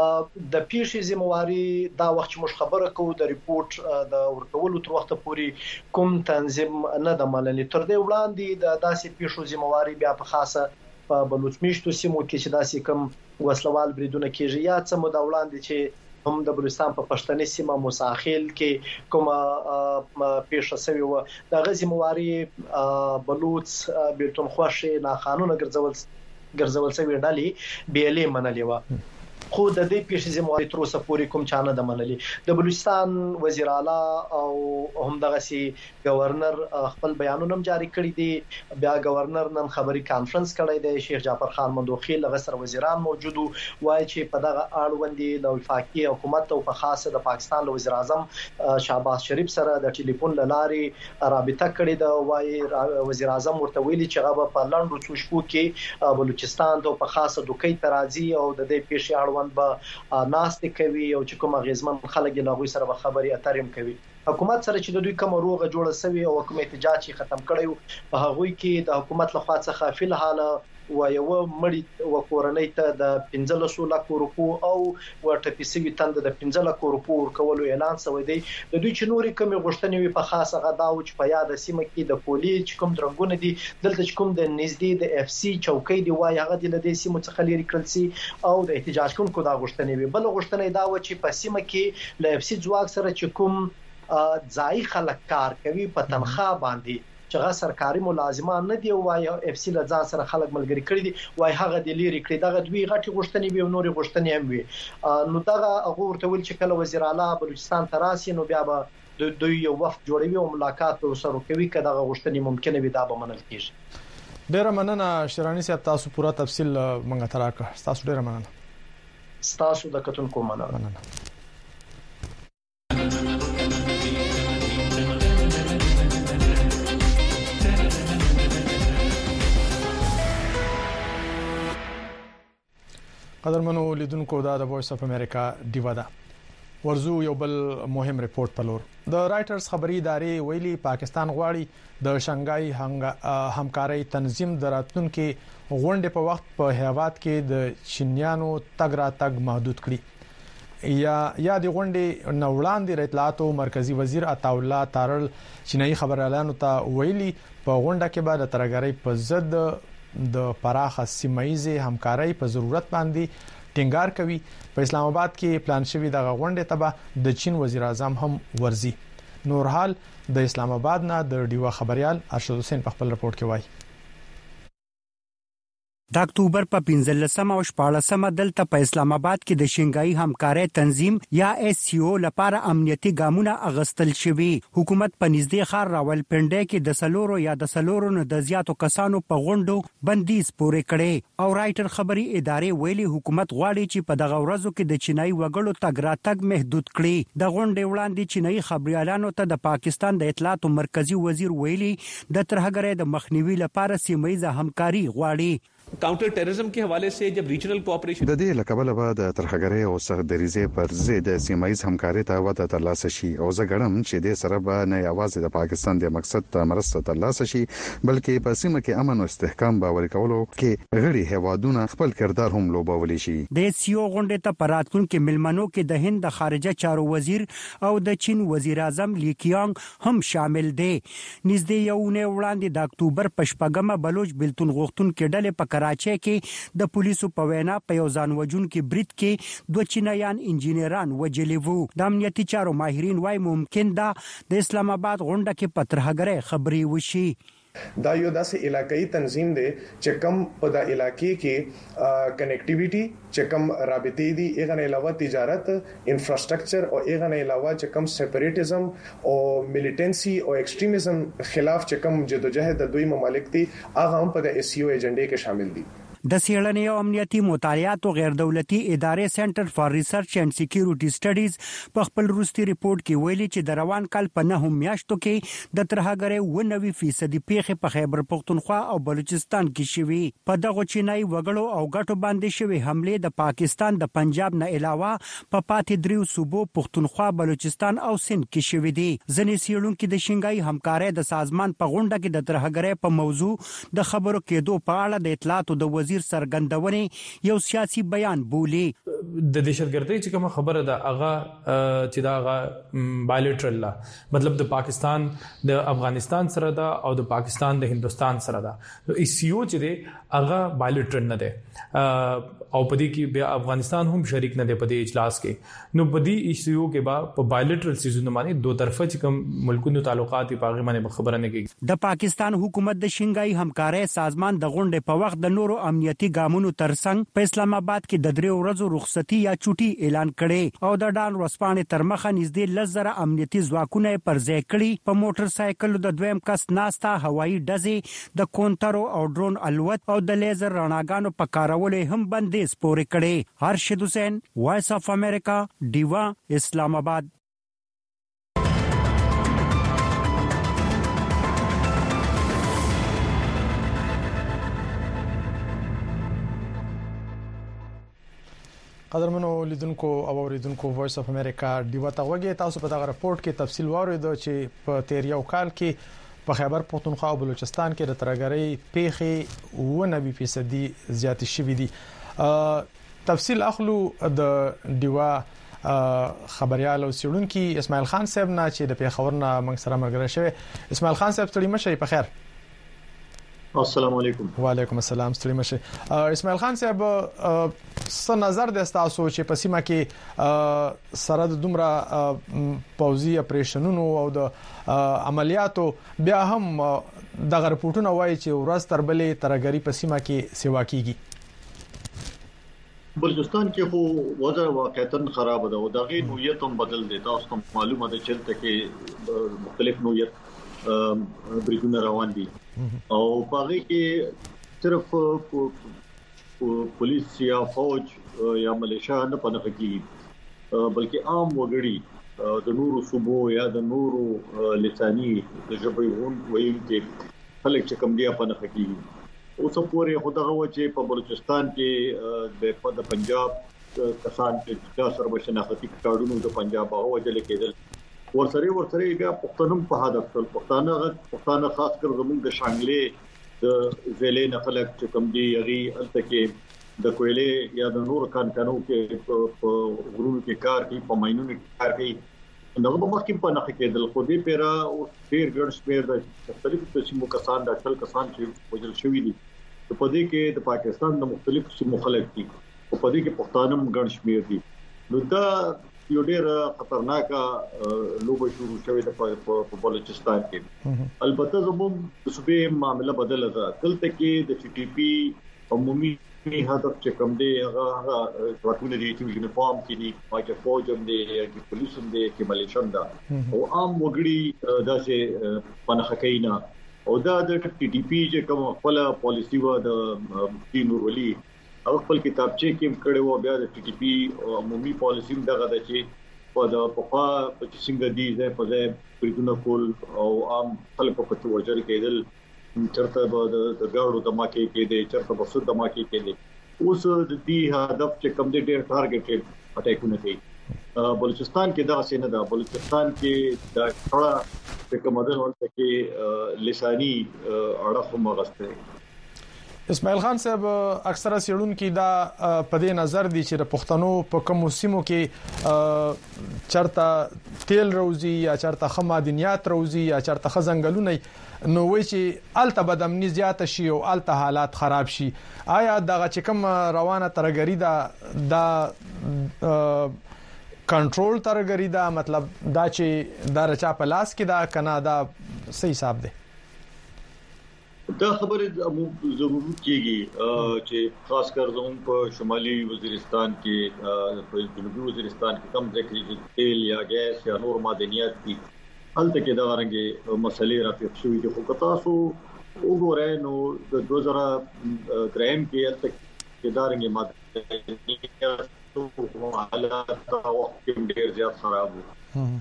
د پیښې ذمہواری دا وخت چې موږ خبره کوو د ریپورت د ورکولو تر وخت پورې کوم تنظیم نه د ملني تر دې وړاندې د داسې پیښو ذمہواری بیا په خاصه په بلوچ میشتو سیمو کې چې داسې کوم وسلوال بریدونه کیږي یا څه مو د وړاندې چې هم د بلوچستان په پښتني سیمه موساخیل کې کومه پیښه شوې و د غزمواري بلوچ بیرتون خوشي نه قانون ګرځول ګرځول شوی ډالي بیلې منلې و. خو د دې پیښې زمواري تر اوسه پورې کوم چانه د منلې. د بلوچستان وزیر اعلی او هم دغه سي گورنر خپل بیانونه جاری کړی دي. بیا گورنر نن خبري کانفرنس کړی دی. شیخ جعفر خان مندوخیل هغه سره وزیران موجود وای چې په دغه اړوندې د وفاقي حکومت او په خاصه د پاکستان وزیر اعظم شهباز شریف سره د ټلیفون لارې رابطه کړې ده. وای وزیر اعظم ورته ویلي چې هغه په لاندو څو شپو کې بلوچستان ته په خاصه دوکې ترازی او د دې پیښې اړوند به ناست کوي او چې کوم غیزمن خلک له غوي سره خبري اترم کوي. حکومت سره چې د دوی کوم روغه جوړه سوي او کوم احتجاج ختم کړي په هغه کې د حکومت لخوا څخه فل حاله و یو مړی و کورنۍ ته د پنځه لک روپو او ورته پیسې تند د پنځه لک روپو ورکولو اعلان شوی دی. د دوی چې نوري کوم غوښتنې وي په خاصه غدا او چې په یاد سیمه کې د پولیس کوم درنګونه دي دلته چې کوم د نږدې د اف سی چوکۍ دی وای هغه د دې سیمه څخه لري کړل سي او د احتجاج کوونکو دا غوښتنې وي. بل غوښتنې دا و چې په سیمه کې ل اف سی ځواک سره چې کوم ځای خلک کار کوي په تنخواه باندې چې هغه سرکاري ملازمان نه دی وای اف سی له ځان سره خلک ملګری کړی دي وای هغه د لری کړی دغه دوی غټي غوښتنې به نوري غوښتنې هم وي. نو دغه هغه ورته ول چې کله وزیر اعلی بلوچستان تراسي نو بیا به دوی یو وخت جوړوي او ملاقات سره کوي کله غوښتنې ممکنه وي دا به منل کیږي. ډیر مننه شرانی صاحب تاسو پوره تفصیل مونږ ته راکړ. تاسو ډیر مننه. تاسو د کتونکو مننه. قدرمنو لیدونکو دا د وایس اف امریکا دیوا ده. ورزو یو بل مهم ریپورت پلور د رائټرز خبري ادارې ویلي پاکستان غواړي د شنګای همکاري تنظیم دراتونکو غونډې په وخت په هیواد کې د چینیانو تګ را تګ محدود کړي. یا یا د غونډې نوړاندې اطلاعات مرکزی وزیر عطاالله تارل چینایي خبريالانو ته ویلي په غونډه کې به د ترګری په ضد د پراخه سیمایي همکاري په ضرورت باندې ټینګار کوي. په اسلام آباد کې پلان شوی د غونډې ته د چین وزیر اعظم هم ورزي. نورحال د اسلام آباد نه د ډیوا خبريال ارشد حسین په خپل رپورت کې وایي د اکتوبر په پنځلسمه او شپاړسمه دلته په اسلام آباد کې د شنګای همکاري تنظیم یا اس سی او لپاره امنیتي ګامونه اغستل شوي. حکومت په نږدې ښار راولپنډي کې د سلورو یا د سلورو نه د زیاتو کسانو په غونډو بندیز پورې کړي او رائټر خبري ادارې ویلي حکومت غواړي چې په دغه ورځو کې د چینایي وګړو تګ راتګ محدود کړي. د غونډې وړاندې چینایي خبريالانو ته د پاکستان د اطلاعات مرکزی وزیر ویلي د ترهګرۍ د مخنیوي لپاره سیمایي همکاري غواړي. Counter terrorism के हवाले से जब regional cooperation د دې لکبل به د ترهګرۍ او سردریزه پر ضد سیمایي همکاري ته وته ترلاسه شي او زګړم چې د سره به نه یوازې د پاکستان د مقصد ته مرسته ترلاسه شي بلکې په سیمه کې امن او استحکام باور کولو کې غړي هوادونه خپل کردار هم لوبولي شي. د سیو غونډې ته پراتون کې ملمنو کې د هند د خارجه چارو وزیر او د چین وزیر اعظم لیکیانګ هم شامل دي. نږدې یو نه وړاندې د اکتوبر په شپږمه بلوچ بلتون غوښتون کې ډلې په کراچۍ کې د پولیسو په وینا په یو ځانوجون کې برید کې دوه چینایان انجینران وجلي وو. د امنیتي چارو ماهرین وايي ممکن ده د اسلام آباد غونډه کې پترهګرۍ خبري وشي. دا یو داسې علاقائی تنظیم دی چې کوم په د علاقې کې کنیکټیویټي چې کوم رابطې دي ایغه نه علاوه تجارت انفراستراکچر او ایغه نه علاوه چې کوم سپریټیزم او میلیټنسي او ایکستریمزم خلاف چې کوم جدوجہد د دوی ممالک دي هغه هم په د اس سی او ایجنډا کې شامل دي. د سیړنې او امنیتي مطالعات او غیر دولتي ادارې سنټر فار ریسرچ اینڈ سکیورټي سټډیز په خپل وروستي ریپورت کې ویلي چې د روان کال په نهم میاشتو کې د ترهګرۍ نوي فیصدي پیښې په خیبر پختونخوا او بلوچستان کې شوي. په دغه چینای وګړو او ګټو باندې شوي حمله د پاکستان د پنجاب نه علاوه په پاتې دریو صوبو پختونخوا، بلوچستان او سند کې شوي دي. ځینې څېړونکو د شنګای همکارۍ د سازمان په غونډه کې د ترهګرۍ په موضوع د خبرو کېدو په اړه د اطلاعاتو د وزیر څرګندونې یو سیاسي بیان بولي. د دهشتګردۍ چې کوم خبره ده هغه چې دا هغه بایلیټرل لا مطلب د پاکستان د افغانستان سره ده او د پاکستان د هندستان سره ده. ای سی او چې دی هغه بایلیټرل نه ده او په دې کې بیا افغانستان هم شریک نه دی په دې اجلاس کې. نو په دې ای سی او کې با په بایلیټرل سیزونو باندې دوه طرفه چې کوم ملکونو تعلقات په هغه باندې خبره نه کیږي. د پاکستان حکومت د شنګای همکارۍ سازمان د غونډې په وخت د نورو امنیتي ګامونو ترڅنګ په اسلام آباد کې د درې ورځو رخصتي یا چوټي اعلان کړي او د ډان ورسپانې تر مخه نږدې لزر امنیتي ځواکونه پر ځای کړي. په موټر سایکل د دویم کس ناستا هوایي ډزې د کونترو او ډرون الوت او د لیزر رڼاګانو په کارولو هم بندیز پورې کړي. هرشد حسین، وایس اف امریکا، ډیوا، اسلام آباد. قدرمنو لیدونکو او اوریدونکو وایس اف امریکا ډیوا ته وګورئ. تاسو په دغه رپورت کې تفصیل واورئ چې په تیر یو کال کې په خیبر پختونخوا او بلوچستان کې د ترهګرۍ پیښې و نوي فیصدي زیات شوې دي. تفصیل اخلو د ډیوا خبريال او سړونکي اسماعیل خان صاحب نه چې د پیښور نه موږ سره مرګره شوی. اسماعیل خان صاحب ستړي مشه په خیر. السلام علیکم. وعلیکم السلام. ستړي مشه. اسماعیل خان صاحب څه نظر د تاسو چې په سیمه کې سره د دومره پوځي اپریشنونو او د عملیاتو بیا هم د رپورټونو وایي چې ورځ تر بلې ترهګری په سیمه کې سیوا کیږي. بلوچستان کې خو وضع واقعا خراب ده او دغه نوعیت هم بدل دي. تاسو ته معلومه ده چې کې مختلف نوعیت بریدونه روان دي او باغی کې صرف پولیس یا فوج یا ملیشیا نه پناه کیږي بلکې عام وګړي د نورو صوبو یا د نورو لساني د ژبې وایي چې خلک چې کوم دی پناه کیږي. اوس پورې خدغه و چې په بلوچستان کې د پنجاب کسان چې سره بشناختی کارونو د پنجاب او وجل کېدل ورسره ورسره بیا پښتنم په هدف تل پښتانه پښتانه خاص کر زموږ د شانګلې د زیلې نقلک چې کوم دی یغي الته کې د کویلې یا د نور کان کانو کې په غرونو کې کار کوي په ماينونو کې کار کوي. نو په مخ کې په نخ کې د خو دې پیرا او ډیر ګډ شمیر د مختلفو قسمو کسان د ټول کسان چې وجل شوی دي په دې کې د پاکستان د مختلفو قسمو خلک دي او په دې کې پښتانم ګډ شمیر دي. نو دا یو ډیر خطرناک لوبه شروع شوې ده په بلوچستان کې. البته زموږ د صوبې معاملې بدله ده. دلته کې د سی ټي پی عمومي هدف چې کوم دی هغه ټاکنه دي چې یونیفارم کې دي چې فوج هم دي چې پولیس هم دي چې ملیشیا هم ده او عام وګړي داسې پناه کوي نه. او دا د ټي ټي پی چې کوم خپل پالیسی و د دین ورولي او خپل کتابچه کې کړي وو بیا د ټي ټي پی عمومي پالیسی دغه د چې په د پخوا په څنګه دي زه په ځای پریدونه کول او عام خلکو په توجه کېدل چرته به د ګاړو د ماکي کې دي چرته به سود د ماکي کې دي. اوس د دې هدف چې کوم دي ډېر ټارګټډ اټیکونه کوي. بلوچستان کې دا څه نه ده. بلوچستان کې دا ټول په کومه ورته کې لساني اړه هم غسته. اسماعیل خان صاحب اکثره سیړونکو دا په دې نظر دي چې د پښتنو په کوم سیمو کې چرته تیل روزي یا چرته خمادنیات روزي یا چرته خزنګلونه نو وای چې الته بدامنی زیات شي او الته حالات خراب شي. آیا دغه چې کوم روانه ترګری دا دا کنټرول ترګری دا مطلب دا چې دا رچا پلاس کې دا کنه دا صحیح حساب دی؟ دا خبره ضروري کیږي چې خاص کر زموږ په شمالي وزیرستان کې په جنوبي وزیرستان کې کم ځکه چې تیل یا ګیس یا نور معدنیات دي هلته کې دا رنګه مسلې راپېښ شوې دي. خو تاسو وګورئ نو د دوه زره دریم کې تک ادارې ماده حالات او ډېر زیات خراب وو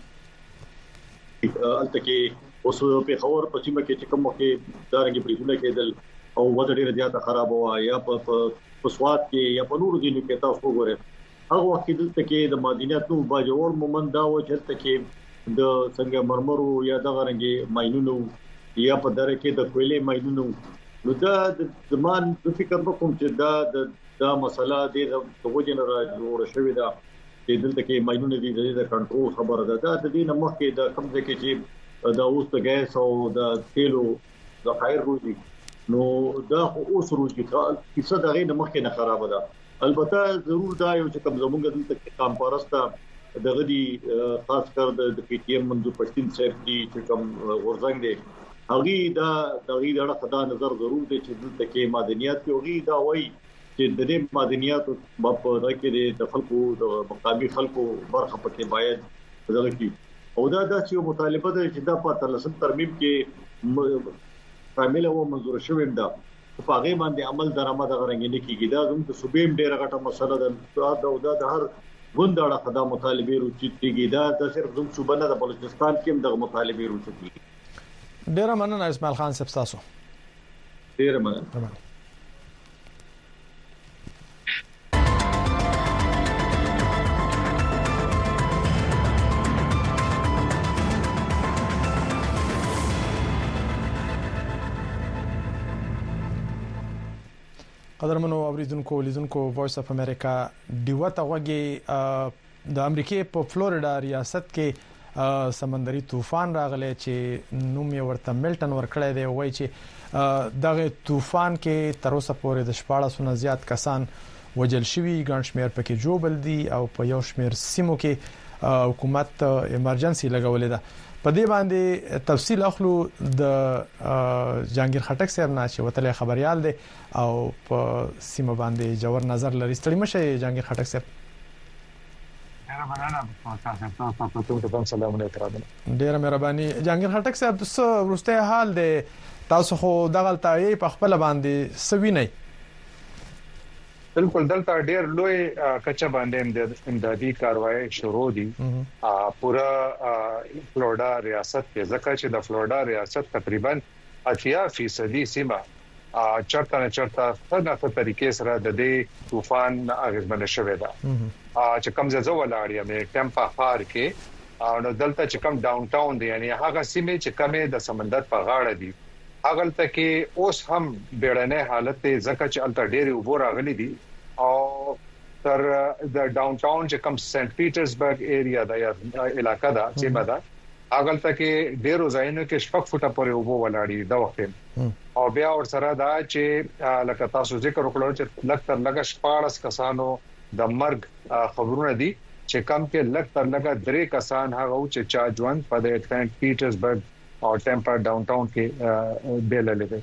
البته کې اوس په خبر پچې مکه چې کوم کې دارنګ بریښنا کېدل او وضع ډېر زیات خراب وو یا په پسواد کې یا په نور دي کې تاسو وګورئ هغه وخت دلته کې د معدنیاتو باجوړ مومن دا و چې دلته کې د څنګه مرمرو یا د غرنګي ماينونو یا په دره کې د کویلې ماينونو نو دا د زمان د فکر وکوم چې دا دا مسله د توجه را جوړ شوې ده چې دلته کې ماينونه دي د کنټرول خبره ده دا د دې نمخ کې د کم ځای کې چې دا اوس د ګیس او د تیلو ذخایر روزي نو دا اوس روزي کیسه دغه نمخ کې نه خراب ده البته ضرور دا یو چې کوم زمونږ دلته کام پرسته دغه دي خاص کر د پی ټی ایم منځو پښتين صاحب دي چې کوم ورزنګ دي هغه دا دغه ډېر خدای نظر ضرور دي چې دلته کې معدنیات کې دا وایي چې د دې معدنیات په دغه کې د خلکو د مقامي خلکو برخه پکې باید دغه کې او دا د یو مطالبه ده چې دا په تلسم ترمیم کې کامل او منظور شوی ده په هغه باندې عمل درآمد غرنګ نه کیږي دا زموږ د صوبېم ډېر غټه مسله ده دا د هر غونډه خدا مطالبه روچتيږي دا د صرف زموږ صوبه نه د بلوچستان کې هم د مطالبه روچتيږي ډېر مننه اسماعیل خان صاحب تاسو ډېر مننه قدرمنو اوریدونکو لیدونکو وایس اف امریکا دیوته وګي د امریکای په فلوریډا ریاست کې سمندري طوفان راغلی چې نوم یې ورته ملټن ورکړی دی وایي چې دغه طوفان کې تر اوسه پورې د شپاړس نه زیات کسان وجل شوي ګڼ شمېر پکې جوړ دي او په یو شمېر سیمو کې حکومت ایمرجنسي لګولې ده په دې باندې تفصیل اخلو د جانگیر خټک صاحب نه چې وتلې خبريال دي او په سیمه باندې جوړ نظر لري ستړي مشه جانگیر خټک صاحب ډیره مننه تاسو ته تاسو ته سلام علیکم ډیره مهرباني جانگیر خټک صاحب تاسو ورسته حال دي تاسو خو دغه تایي په خپل باندې سوي نه بالکل دلته ډیر لوی کچا باندې امدادي کاروایی شروع دي پورا فلوریډا ریاست کې ځکه چې د فلوریډا ریاست تقریبا اتیا فیصد سیمه چرته نه چرته په دغه طریقې سره د دې طوفان اغیزمن شوه دا چې کوم ځای ولاړی مې ټمپا فار کې او دلته چې کوم ډاون ټاون دی یعنی هغه سیمه چې کومه د سمندر په غاړه دي هغه ته کې اوس هم بیړنۍ حالت ځکه چې الته ډېری وبور راغلي دي او تر د ډاون ټاون چې کوم سنت پیټرزبرګ ایریا دا یا علاقہ دا چې بدا هغه ته کې ډېرو ځایونو کې شپږ فوټه پورې وبو ولاړی دا وخت او بیا ور سره دا چې لکه تاسو ذکر وکړو چې لږ تر لږه شپاړس کسانو د مرګ خبرونه دي چې کم کې لږ تر لږه درې کسان هغه چې چا ژوند په د سنت پیټرزبرګ او ټمپا ډاون ټاون کې بیل لري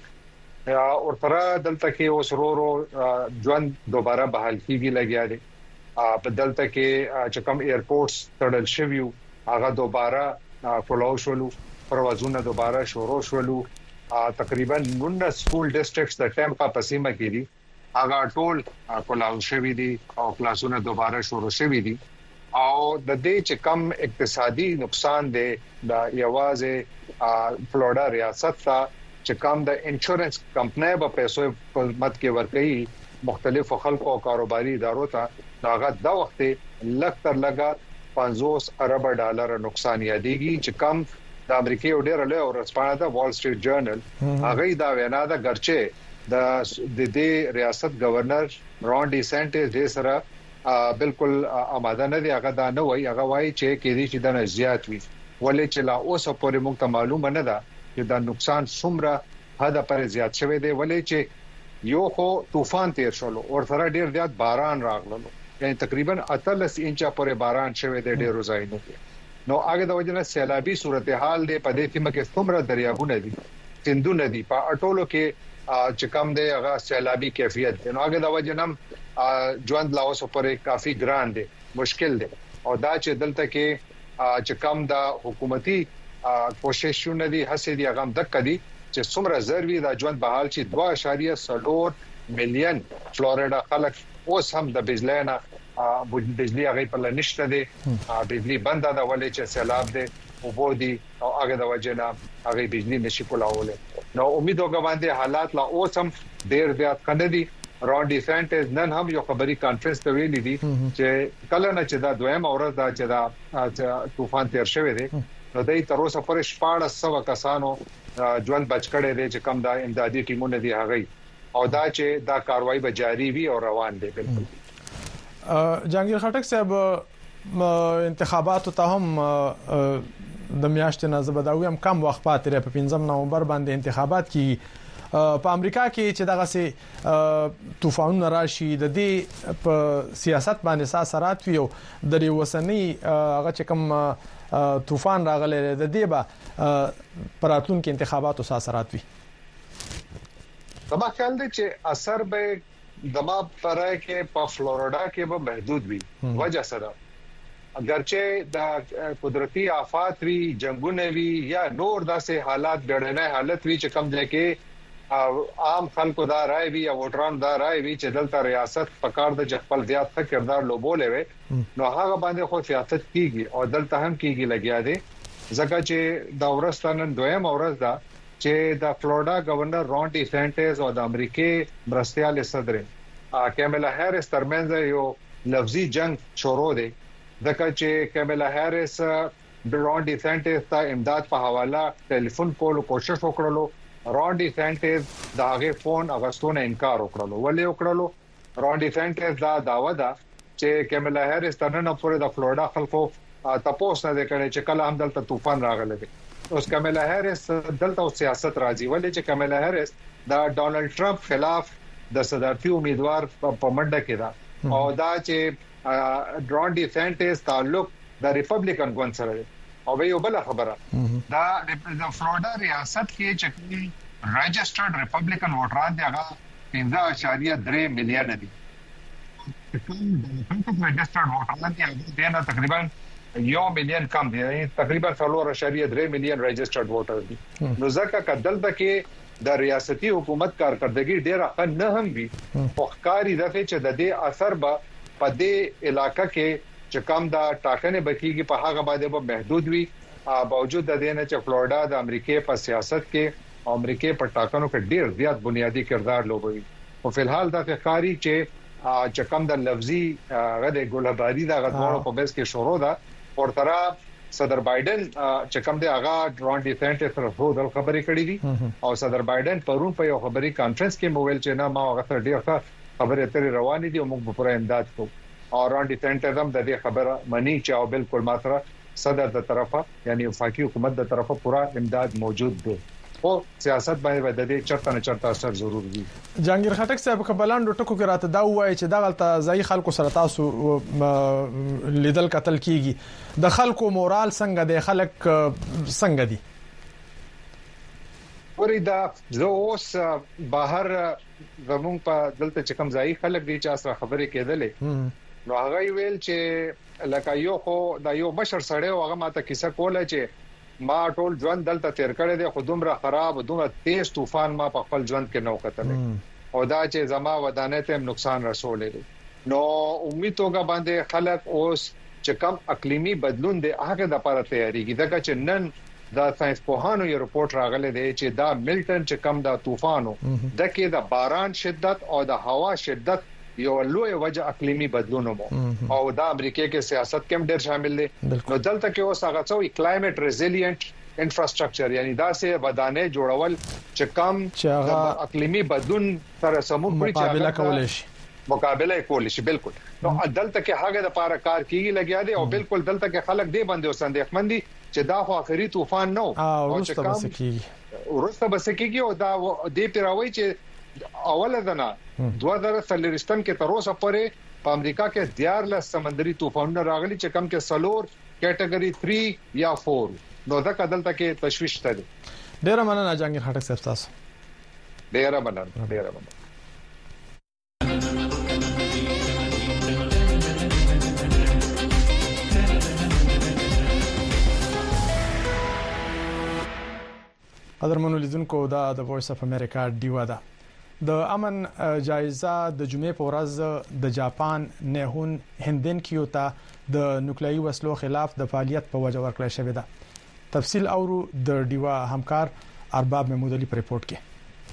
او تر دلته کې اوس ورو ژوند دوباره بحال کیږي لګیا دي په دلته کې چې کوم ایرپورټس تړل شوی هغه دوباره کولو شولو پروازونه دوباره شروع شولو تقریبا نونه سکول ډیسټریکټس د ټمپا په سیمه کې دي هغه ټول کولو شوی دي او کلاسونه دوباره شروع شوی دي او د دې چې کم اقتصادي نقصان دی د یوازې فلوریډا ریاست ته چې کم د انشورنس کمپنۍ په پیسو په مت کې ورکړي مختلفو خلکو او کاروباري ادارو ته هغه د وخت لږ تر لږه پنځوس ارب ډالر نقصان یادېږي چې کم د امریکای او ډېر له ورسپانه د وال سټریټ جرنل هغه دا وینا ده ګرچه د دې ریاست گورنر رون ډي سنټس د سره بالکل آماده نه دی هغه دا نه وای هغه وای چې کې دي چې د نه زیات وي ولې چې لا اوسه پورې موږ ته معلومه نه ده چې دا نقصان څومره حد پر زیات شوی دی ولې چې یو خو طوفان تیر شول او سره ډیر زیات باران راغلو یعنی تقریبا اتلس انچه پورې باران شوی دی ډیرو ځایونو کې نو هغه د وجنه سیلابي صورتحال دی په دې سیمه کې څومره دریابونه دي سندونه دي په اټولو کې چې کم دی هغه سیلابي کیفیت نو هغه د وجنه ژوند لا اوسه پورې کافي ګران دی مشکل دی او دا چې دلته کې چې کم د حکومتي کوششونه دي هڅې دي هغه دک دي چې څومره ضروري د ژوند بحال شي دوه اعشاریه څلور میلیون فلوریدا خلک اوس هم د بجلی نه بجلی هغه په لنشته دي بجلی بنده ده ولې چې سیلاب دي او بودي او هغه د وجنه هغه بجلی نشي کولاوله نو امید وګورم حالات لا اوس هم ډیر زیات کندي رون ډي سانټس نن هم یو خبري کانفرنس ته ویلي دي چې کله نه چې دا دویم اورز دا چې دا طوفان تیر شوی دی نو دای تر اوسه پرې شپږ سوه کسانو ژوند بچ کړي دي چې کم دا امدادي ټیمونه دي هغه او دا چې دا کاروایی به جاری وي او روان دي بالکل جهانگیر خټک صاحب انتخابات ته هم د میاشتې نه زبداوی هم کم وخت پاتې لري په پنځم نومبر باندې انتخابات کی په امریکا کې چې دغه سي طوفان راشي د دې په سیاست باندې اثرات وي او د ریوسنی هغه چې کوم طوفان راغلی د دې به پراتون کې انتخاباتو اثرات وي تبا خیال دی چې اثر به دما پرای کې په فلوریدا کې به محدود وي وجہ سره اگرچه د قدرتي آفات وی جنگونه وی یا نور داسې حالات ډېرنه حالت وی چې کم ځای کې عام خلکو دا رائے وی یا ووټران دا رائے وی چې دلته ریاست پکار د خپل زیات ښه کردار لوبولې وي نو هغه باندې خو سیاست کیږي او دلته هم کیږي لګیا دي ځکه چې د ورستانن دویم اورز دا چې د فلوریدا گورنر رون ډي سانټس او د امریکای مرستيال صدر کیملا هریس ترمنځ یو لفظي جنگ شروع دی ځکه چې کیملا هریس د رون ډي سانټس ته امداد په حواله ټلیفون کولو کوشش وکړلو رون ډي سانټس دا هغه فون اغستونه انکار وکړلو ولې وکړلو رون ډي سانټس دا داوا ده چې کیملا هریس ترنه پورې د فلوریدا خلکو تاسو نه کړي چې کله هم دلته طوفان راغلی دی اوس کیملا هریس دلته سیاست راځي ولې چې کیملا هریس دا ډونالد ټرمپ خلاف د صدارتي امیدوار په منډه کې ده او دا چې رون ډي سانټس تعلق د ریپبلیکن ګوند سره او یو بل خبره دا د فلوریدا ریاست کې چې رجسټرډ ریپبلیکن ووټران دي هغه پنځه اعشاریه درې میلیون دي کوم رجسټرډ ووټران دي دا تقریبا یو میلیون کم دي تقریبا څلور اعشاریه درې میلیون رجسټرډ ووټر دي نو ځکه کدل کې د ریاستي حکومت کارکړدګي ډیره ښه نه هم وي خو ښکاری ده چې د دې اثر به په دې علاقې کې چې کم دا ټاکنه بکیږي په هغه باندې به محدود وي باوجود د دې نه چې فلوریدا د امریکای په سیاست کې امریکای په ټاکنو کې ډیر زیات بنیادی کردار لوبوي او په الحال دا ښکاری چې چې کم د لفظي غده ګولباري دا غوړو په بیس کې شروع ده ورتره صدر بایدن چې کوم دی هغه رون ډي سانټس سره هو د خبرې کړې دي او صدر بایدن پرون په یو خبري کانفرنس کې موویل چې نه ما هغه سره ډیر ښه خبرې اترې روانې دي او موږ په پوره امداد کوو او رون ډي سانټس هم د دې خبره مني چې او بالکل ما سره صدر د طرفه یعنی وفاقي حکومت د طرفه پورا امداد موجود دی او سیاست باندې د دې چرته نه چرته اثر ضرور دی جهانگیر خټک صاحب کبلان ټکو کې راته دا وایي چې دا غلطه ځای خلکو سره تاسو لیدل قتل کیږي د خلکو مورال څنګه دی خلک څنګه دي ورېدا زه اوس بهر زمون په دلته چې کوم ځای خلک دي چې اسره خبرې کېدلې نو هغه ویل چې لکه یو خو دا یو بشر سره هغه ماته کیسه کوله چې ما ټول ژوند دلته تیر کړی دی خو دومره خراب دومره تیز طوفان ما په خپل ژوند کې نو کتلې او دا چې زما ودانۍ ته نقصان رسولې نو امید توګه باندې خلک اوس چې کم اقلیمی بدلون دی هغه د لپاره تیاریږي دا چې نن دا ساينس پوهانو یو رپورت راغلی دی چې دا ملټن چې کم دا طوفانو د کې د باران شدت او د هوا شدت یو لوی وجه اقلیمی بدلون مو او دا امریکای کې سیاست کې ډېر شامل دي نو دلته کې اوس هغه څو کلایمټ ریزیلینټ انفراستراکچر یعنی دا سه ودانې جوړول چې کم اقلیمی بدلون سره سمون مقابله کولای شي مقابله کولای شي بالکل نو دلته کې هغه د لپاره کار کیږي لګیا دي او بالکل دلته کې خلک دی باندې وسندېخمن دي چې دا خو اخري طوفان نو او چې کم ورسته بس کېږي او دا دې پیراوي چې اوله دنا دوه هزار څلورشتم کې تر اوسه پورې په امریکا کې دیارله سمندري طوفانونه راغلي چې کم کې سلور کټګوري تھری یا فور نو دا کدل تکه تشويش ته دي ډیر مننه جهانگیر خټک صاحب تاسو ډیر مننه ډیر مننه قدرمنو لیدونکو دا د وایس اف امریکا ډیوا ده. د امن جایزه د جمعې په ورځ د جاپان نهون هندن کیوتا د نوکلیايي وسلو خلاف د فعالیت په وجه ورکړل شوې ده. تفصیل اورو د ډیوا همکار ارباب محمود علي په ریپورت کې.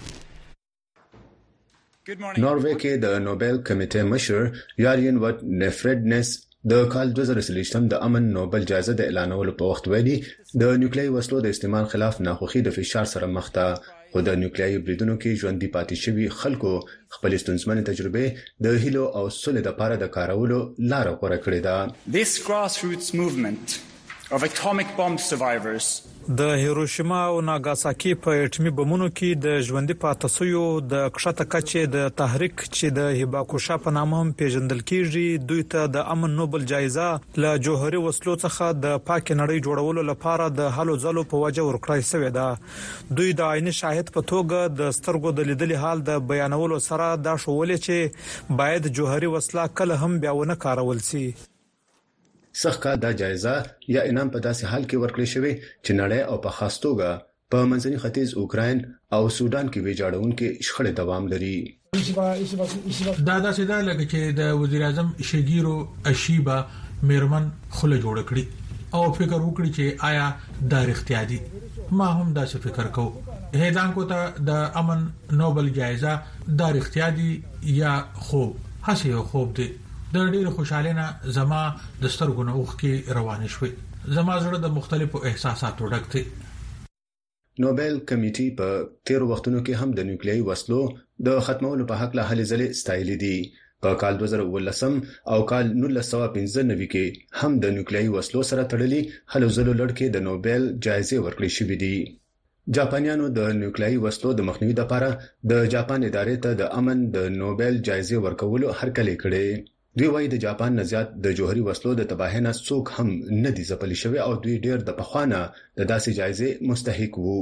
ناروے کې د نوبل کمیټې مشر یارین وټ نفریډنس د کال دوه زره څلوېښتم د امن نوبل جایزه د اعلانولو په وخت ویلي د نیوکلیايي وسلو د استعمال خلاف ناخوښي د فشار سره مخ ده، خو د نیوکلیايي بریدونو کې ژوندۍ پاتې شوي خلکو خپل ستونزمنې تجربې د هیلو او سولې لپاره د کارولو لار غوره کړې ده. This grassroots movement of atomic bomb survivors د هیروشیما او ناګاساکي په اټومي بمونو کې د ژوندۍ پاتې شویو د کښته کچې د تحریک چې د هیباکوشا په نامه هم پیژندل کیږي دوی ته د امن نوبل جایزه له جوهري وسلو څخه د پاک نړۍ جوړولو لپاره د هلو ځلو په وجه ورکړای شوی ده. دوی د عیني شاهد په توګه د سترګو د لیدلي حال د بیانولو سره دا شوولې چې باید جوهري وسله کله هم بیا ونه کارول شي. څخه دا جایزه یا انعام په داسې حال کې ورکړل شوی چې نړۍ او په خاص توګه په منځني ختیځ اوکراین او سودان کې ویجاړونکو شخړې دوام لري. دا داسې دا لکه چې د وزیر اعظم شګیرو اشیبا میرمن خله جوړ کړی او فکر وکړي چې آیا دا اړتیا دي. ما هم دا څه فکر کو هیدانکو ته د امن نوبل جایزه دا اړتیا دي یا خوب هڅه خوب دي. د ډېر خوشاله زما د سترګو نه اوخ کې روان شوي. زما زړه د مختلفو احساساتو ډک دی. نوبل کمیټې په تیر وختونو کې هم د نیوکلیايي وسلو د ختمولو په حق له هلې ځلې ستایلې دي. په کال دوه زره ولسم او کال نولس سوه پنځه نوي کې هم د نیوکلیايي وسلو سره تړلي هلو ځلو لړ د نوبل جایزه ورکړل شوې دي. جاپانیانو د نیوکلیايي وسلو د مخنیوي لپاره د جاپان ادارې ته د امن د نوبل جایزه ورکولو هرکلی کړي. دوی وايي د جاپان نه زیات د جوهري وسلو د تباهۍ نه څوک هم نه دي ځپلي شوی او دوی ډېر د پخوانه د داسې جایزې مستحق وو.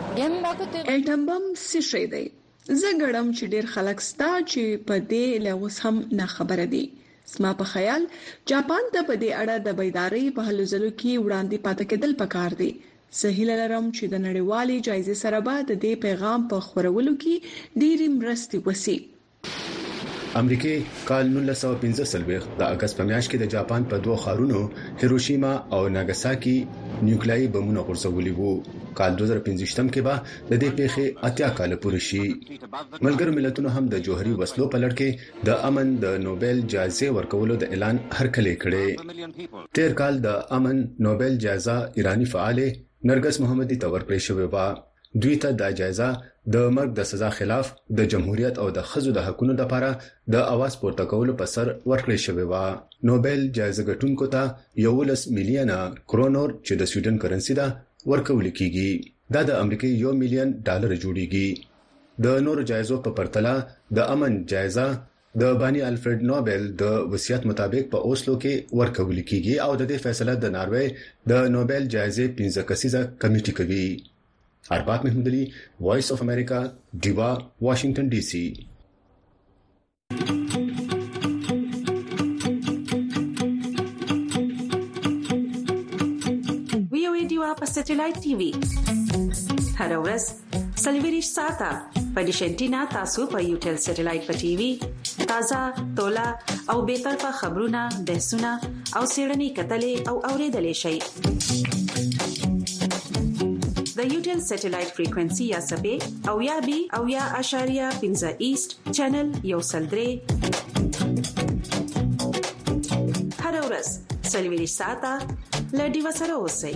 اټم بم څه شي دی؟ زه ګړم چې ډېر خلک ستا چې په دې لوس هم نه خبره دي. سما په خیال جاپان ته په دې اړه د بیداری په هلو ځلو کې وړاندې پاتې کېدل پکار دي. سهیل لرم چې د نړیوالې جایزې سره به د دې پیغام په خورولو کې ډېری مرستې وسی. امریکای کال نولس سوه پنځه څلوېښت د اگست په میاشت کې د جاپان په دوه ښارونو هیروشیما او ناګاساکي نیوکلیايي بمونه غورځولي وو. کال دوه زره پنځه کې به د دې پیښې اتیا کال پوره شي. ملګرو ملتونو هم د جوهري وسلو په لړ کې د امن د نوبل جایزه ورکولو د اعلان هرکلی کړي. تیر کال د امن نوبل جایزه ایرانی فعال نرګس محمدي ته ورکړل شوې و. دوی ته دا جایزه د مرګ د سزا خلاف د جمهوریت او د خزو د حقوقو لپاره د اواز پورته کولو په سر ورکړل شوې و. نوبل جایزه ګټونکو ته یولس میلیونه کرونر چې د سویډن کرنسي ده ورکول کیږي. دا د امریکای یو میلیون ډالر جوړیږي. د نورو جایزو په پرتله د امن جایزه د بانی الفرد نوبل د وصیت مطابق په اوسلو کې ورکول کیږي او د دې فیصله د ناروې د نوبل جایزه پنځه کسیزه کمیټه کوي. ارباب محمود علي وایس اف امریکا ډیوا واشنگټن ډي سي. وی او ای ډیوا په سټلایټ ټي وي هر ورځ سلویریش ساته په ډیشنټینا تاسو په یوټل سټلایټ په ټي وي تازه تولا او به طرفه خبرونه بحثونه او سیړنی کتلې او اوریدلې شي. د یوټل سټلایټ فریکوئنسي یا سبې او یا بي او یا اشاریه پنځه ایست چینل یو سلدري هر ورځ سلویریش ساته لډي وسره اوسئ.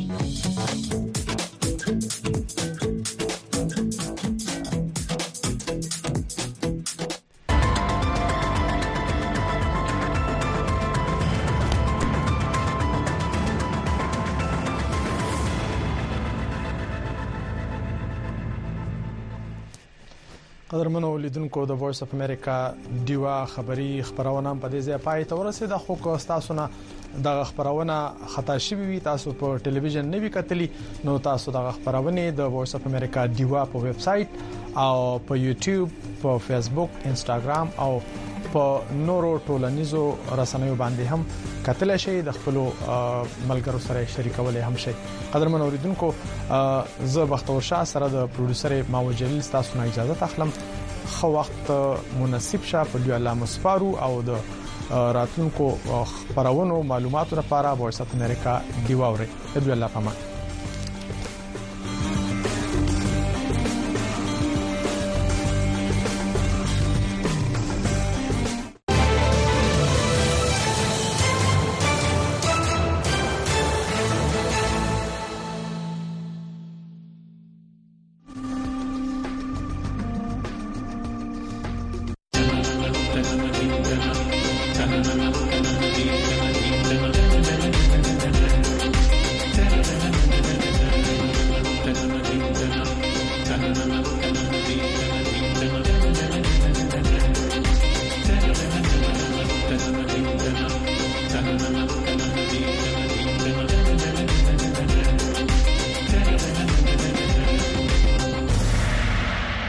قدرمنو لیدونکو د وایس اف امریکا ډیوا خبری خبرونه په دې ځای پای ته ورسېده. خو کو تاسو نه د خبرونه خطا شوی وي تاسو په ټلویزیون نه وی کتلی نو تاسو د خبرونه د وایس اف امریکا ډیوا په ویب سټ او په یوټیوب په فیسبوک انستګرام او په نورو ټولنیزو رسنیو باندې هم کتل شي د خپل ملګرو سره شریکول هم شي. قدرمن اوریدونکو زه بختور شاه سره د پروډوسر ماوجل تاسو نه اجازه تخلم. خو وخت مناسب شه په دی الله مسپارو او د راتلونکو خبرونو معلوماتو لپاره وایس اف امریکا دی واوري. د الله پامان.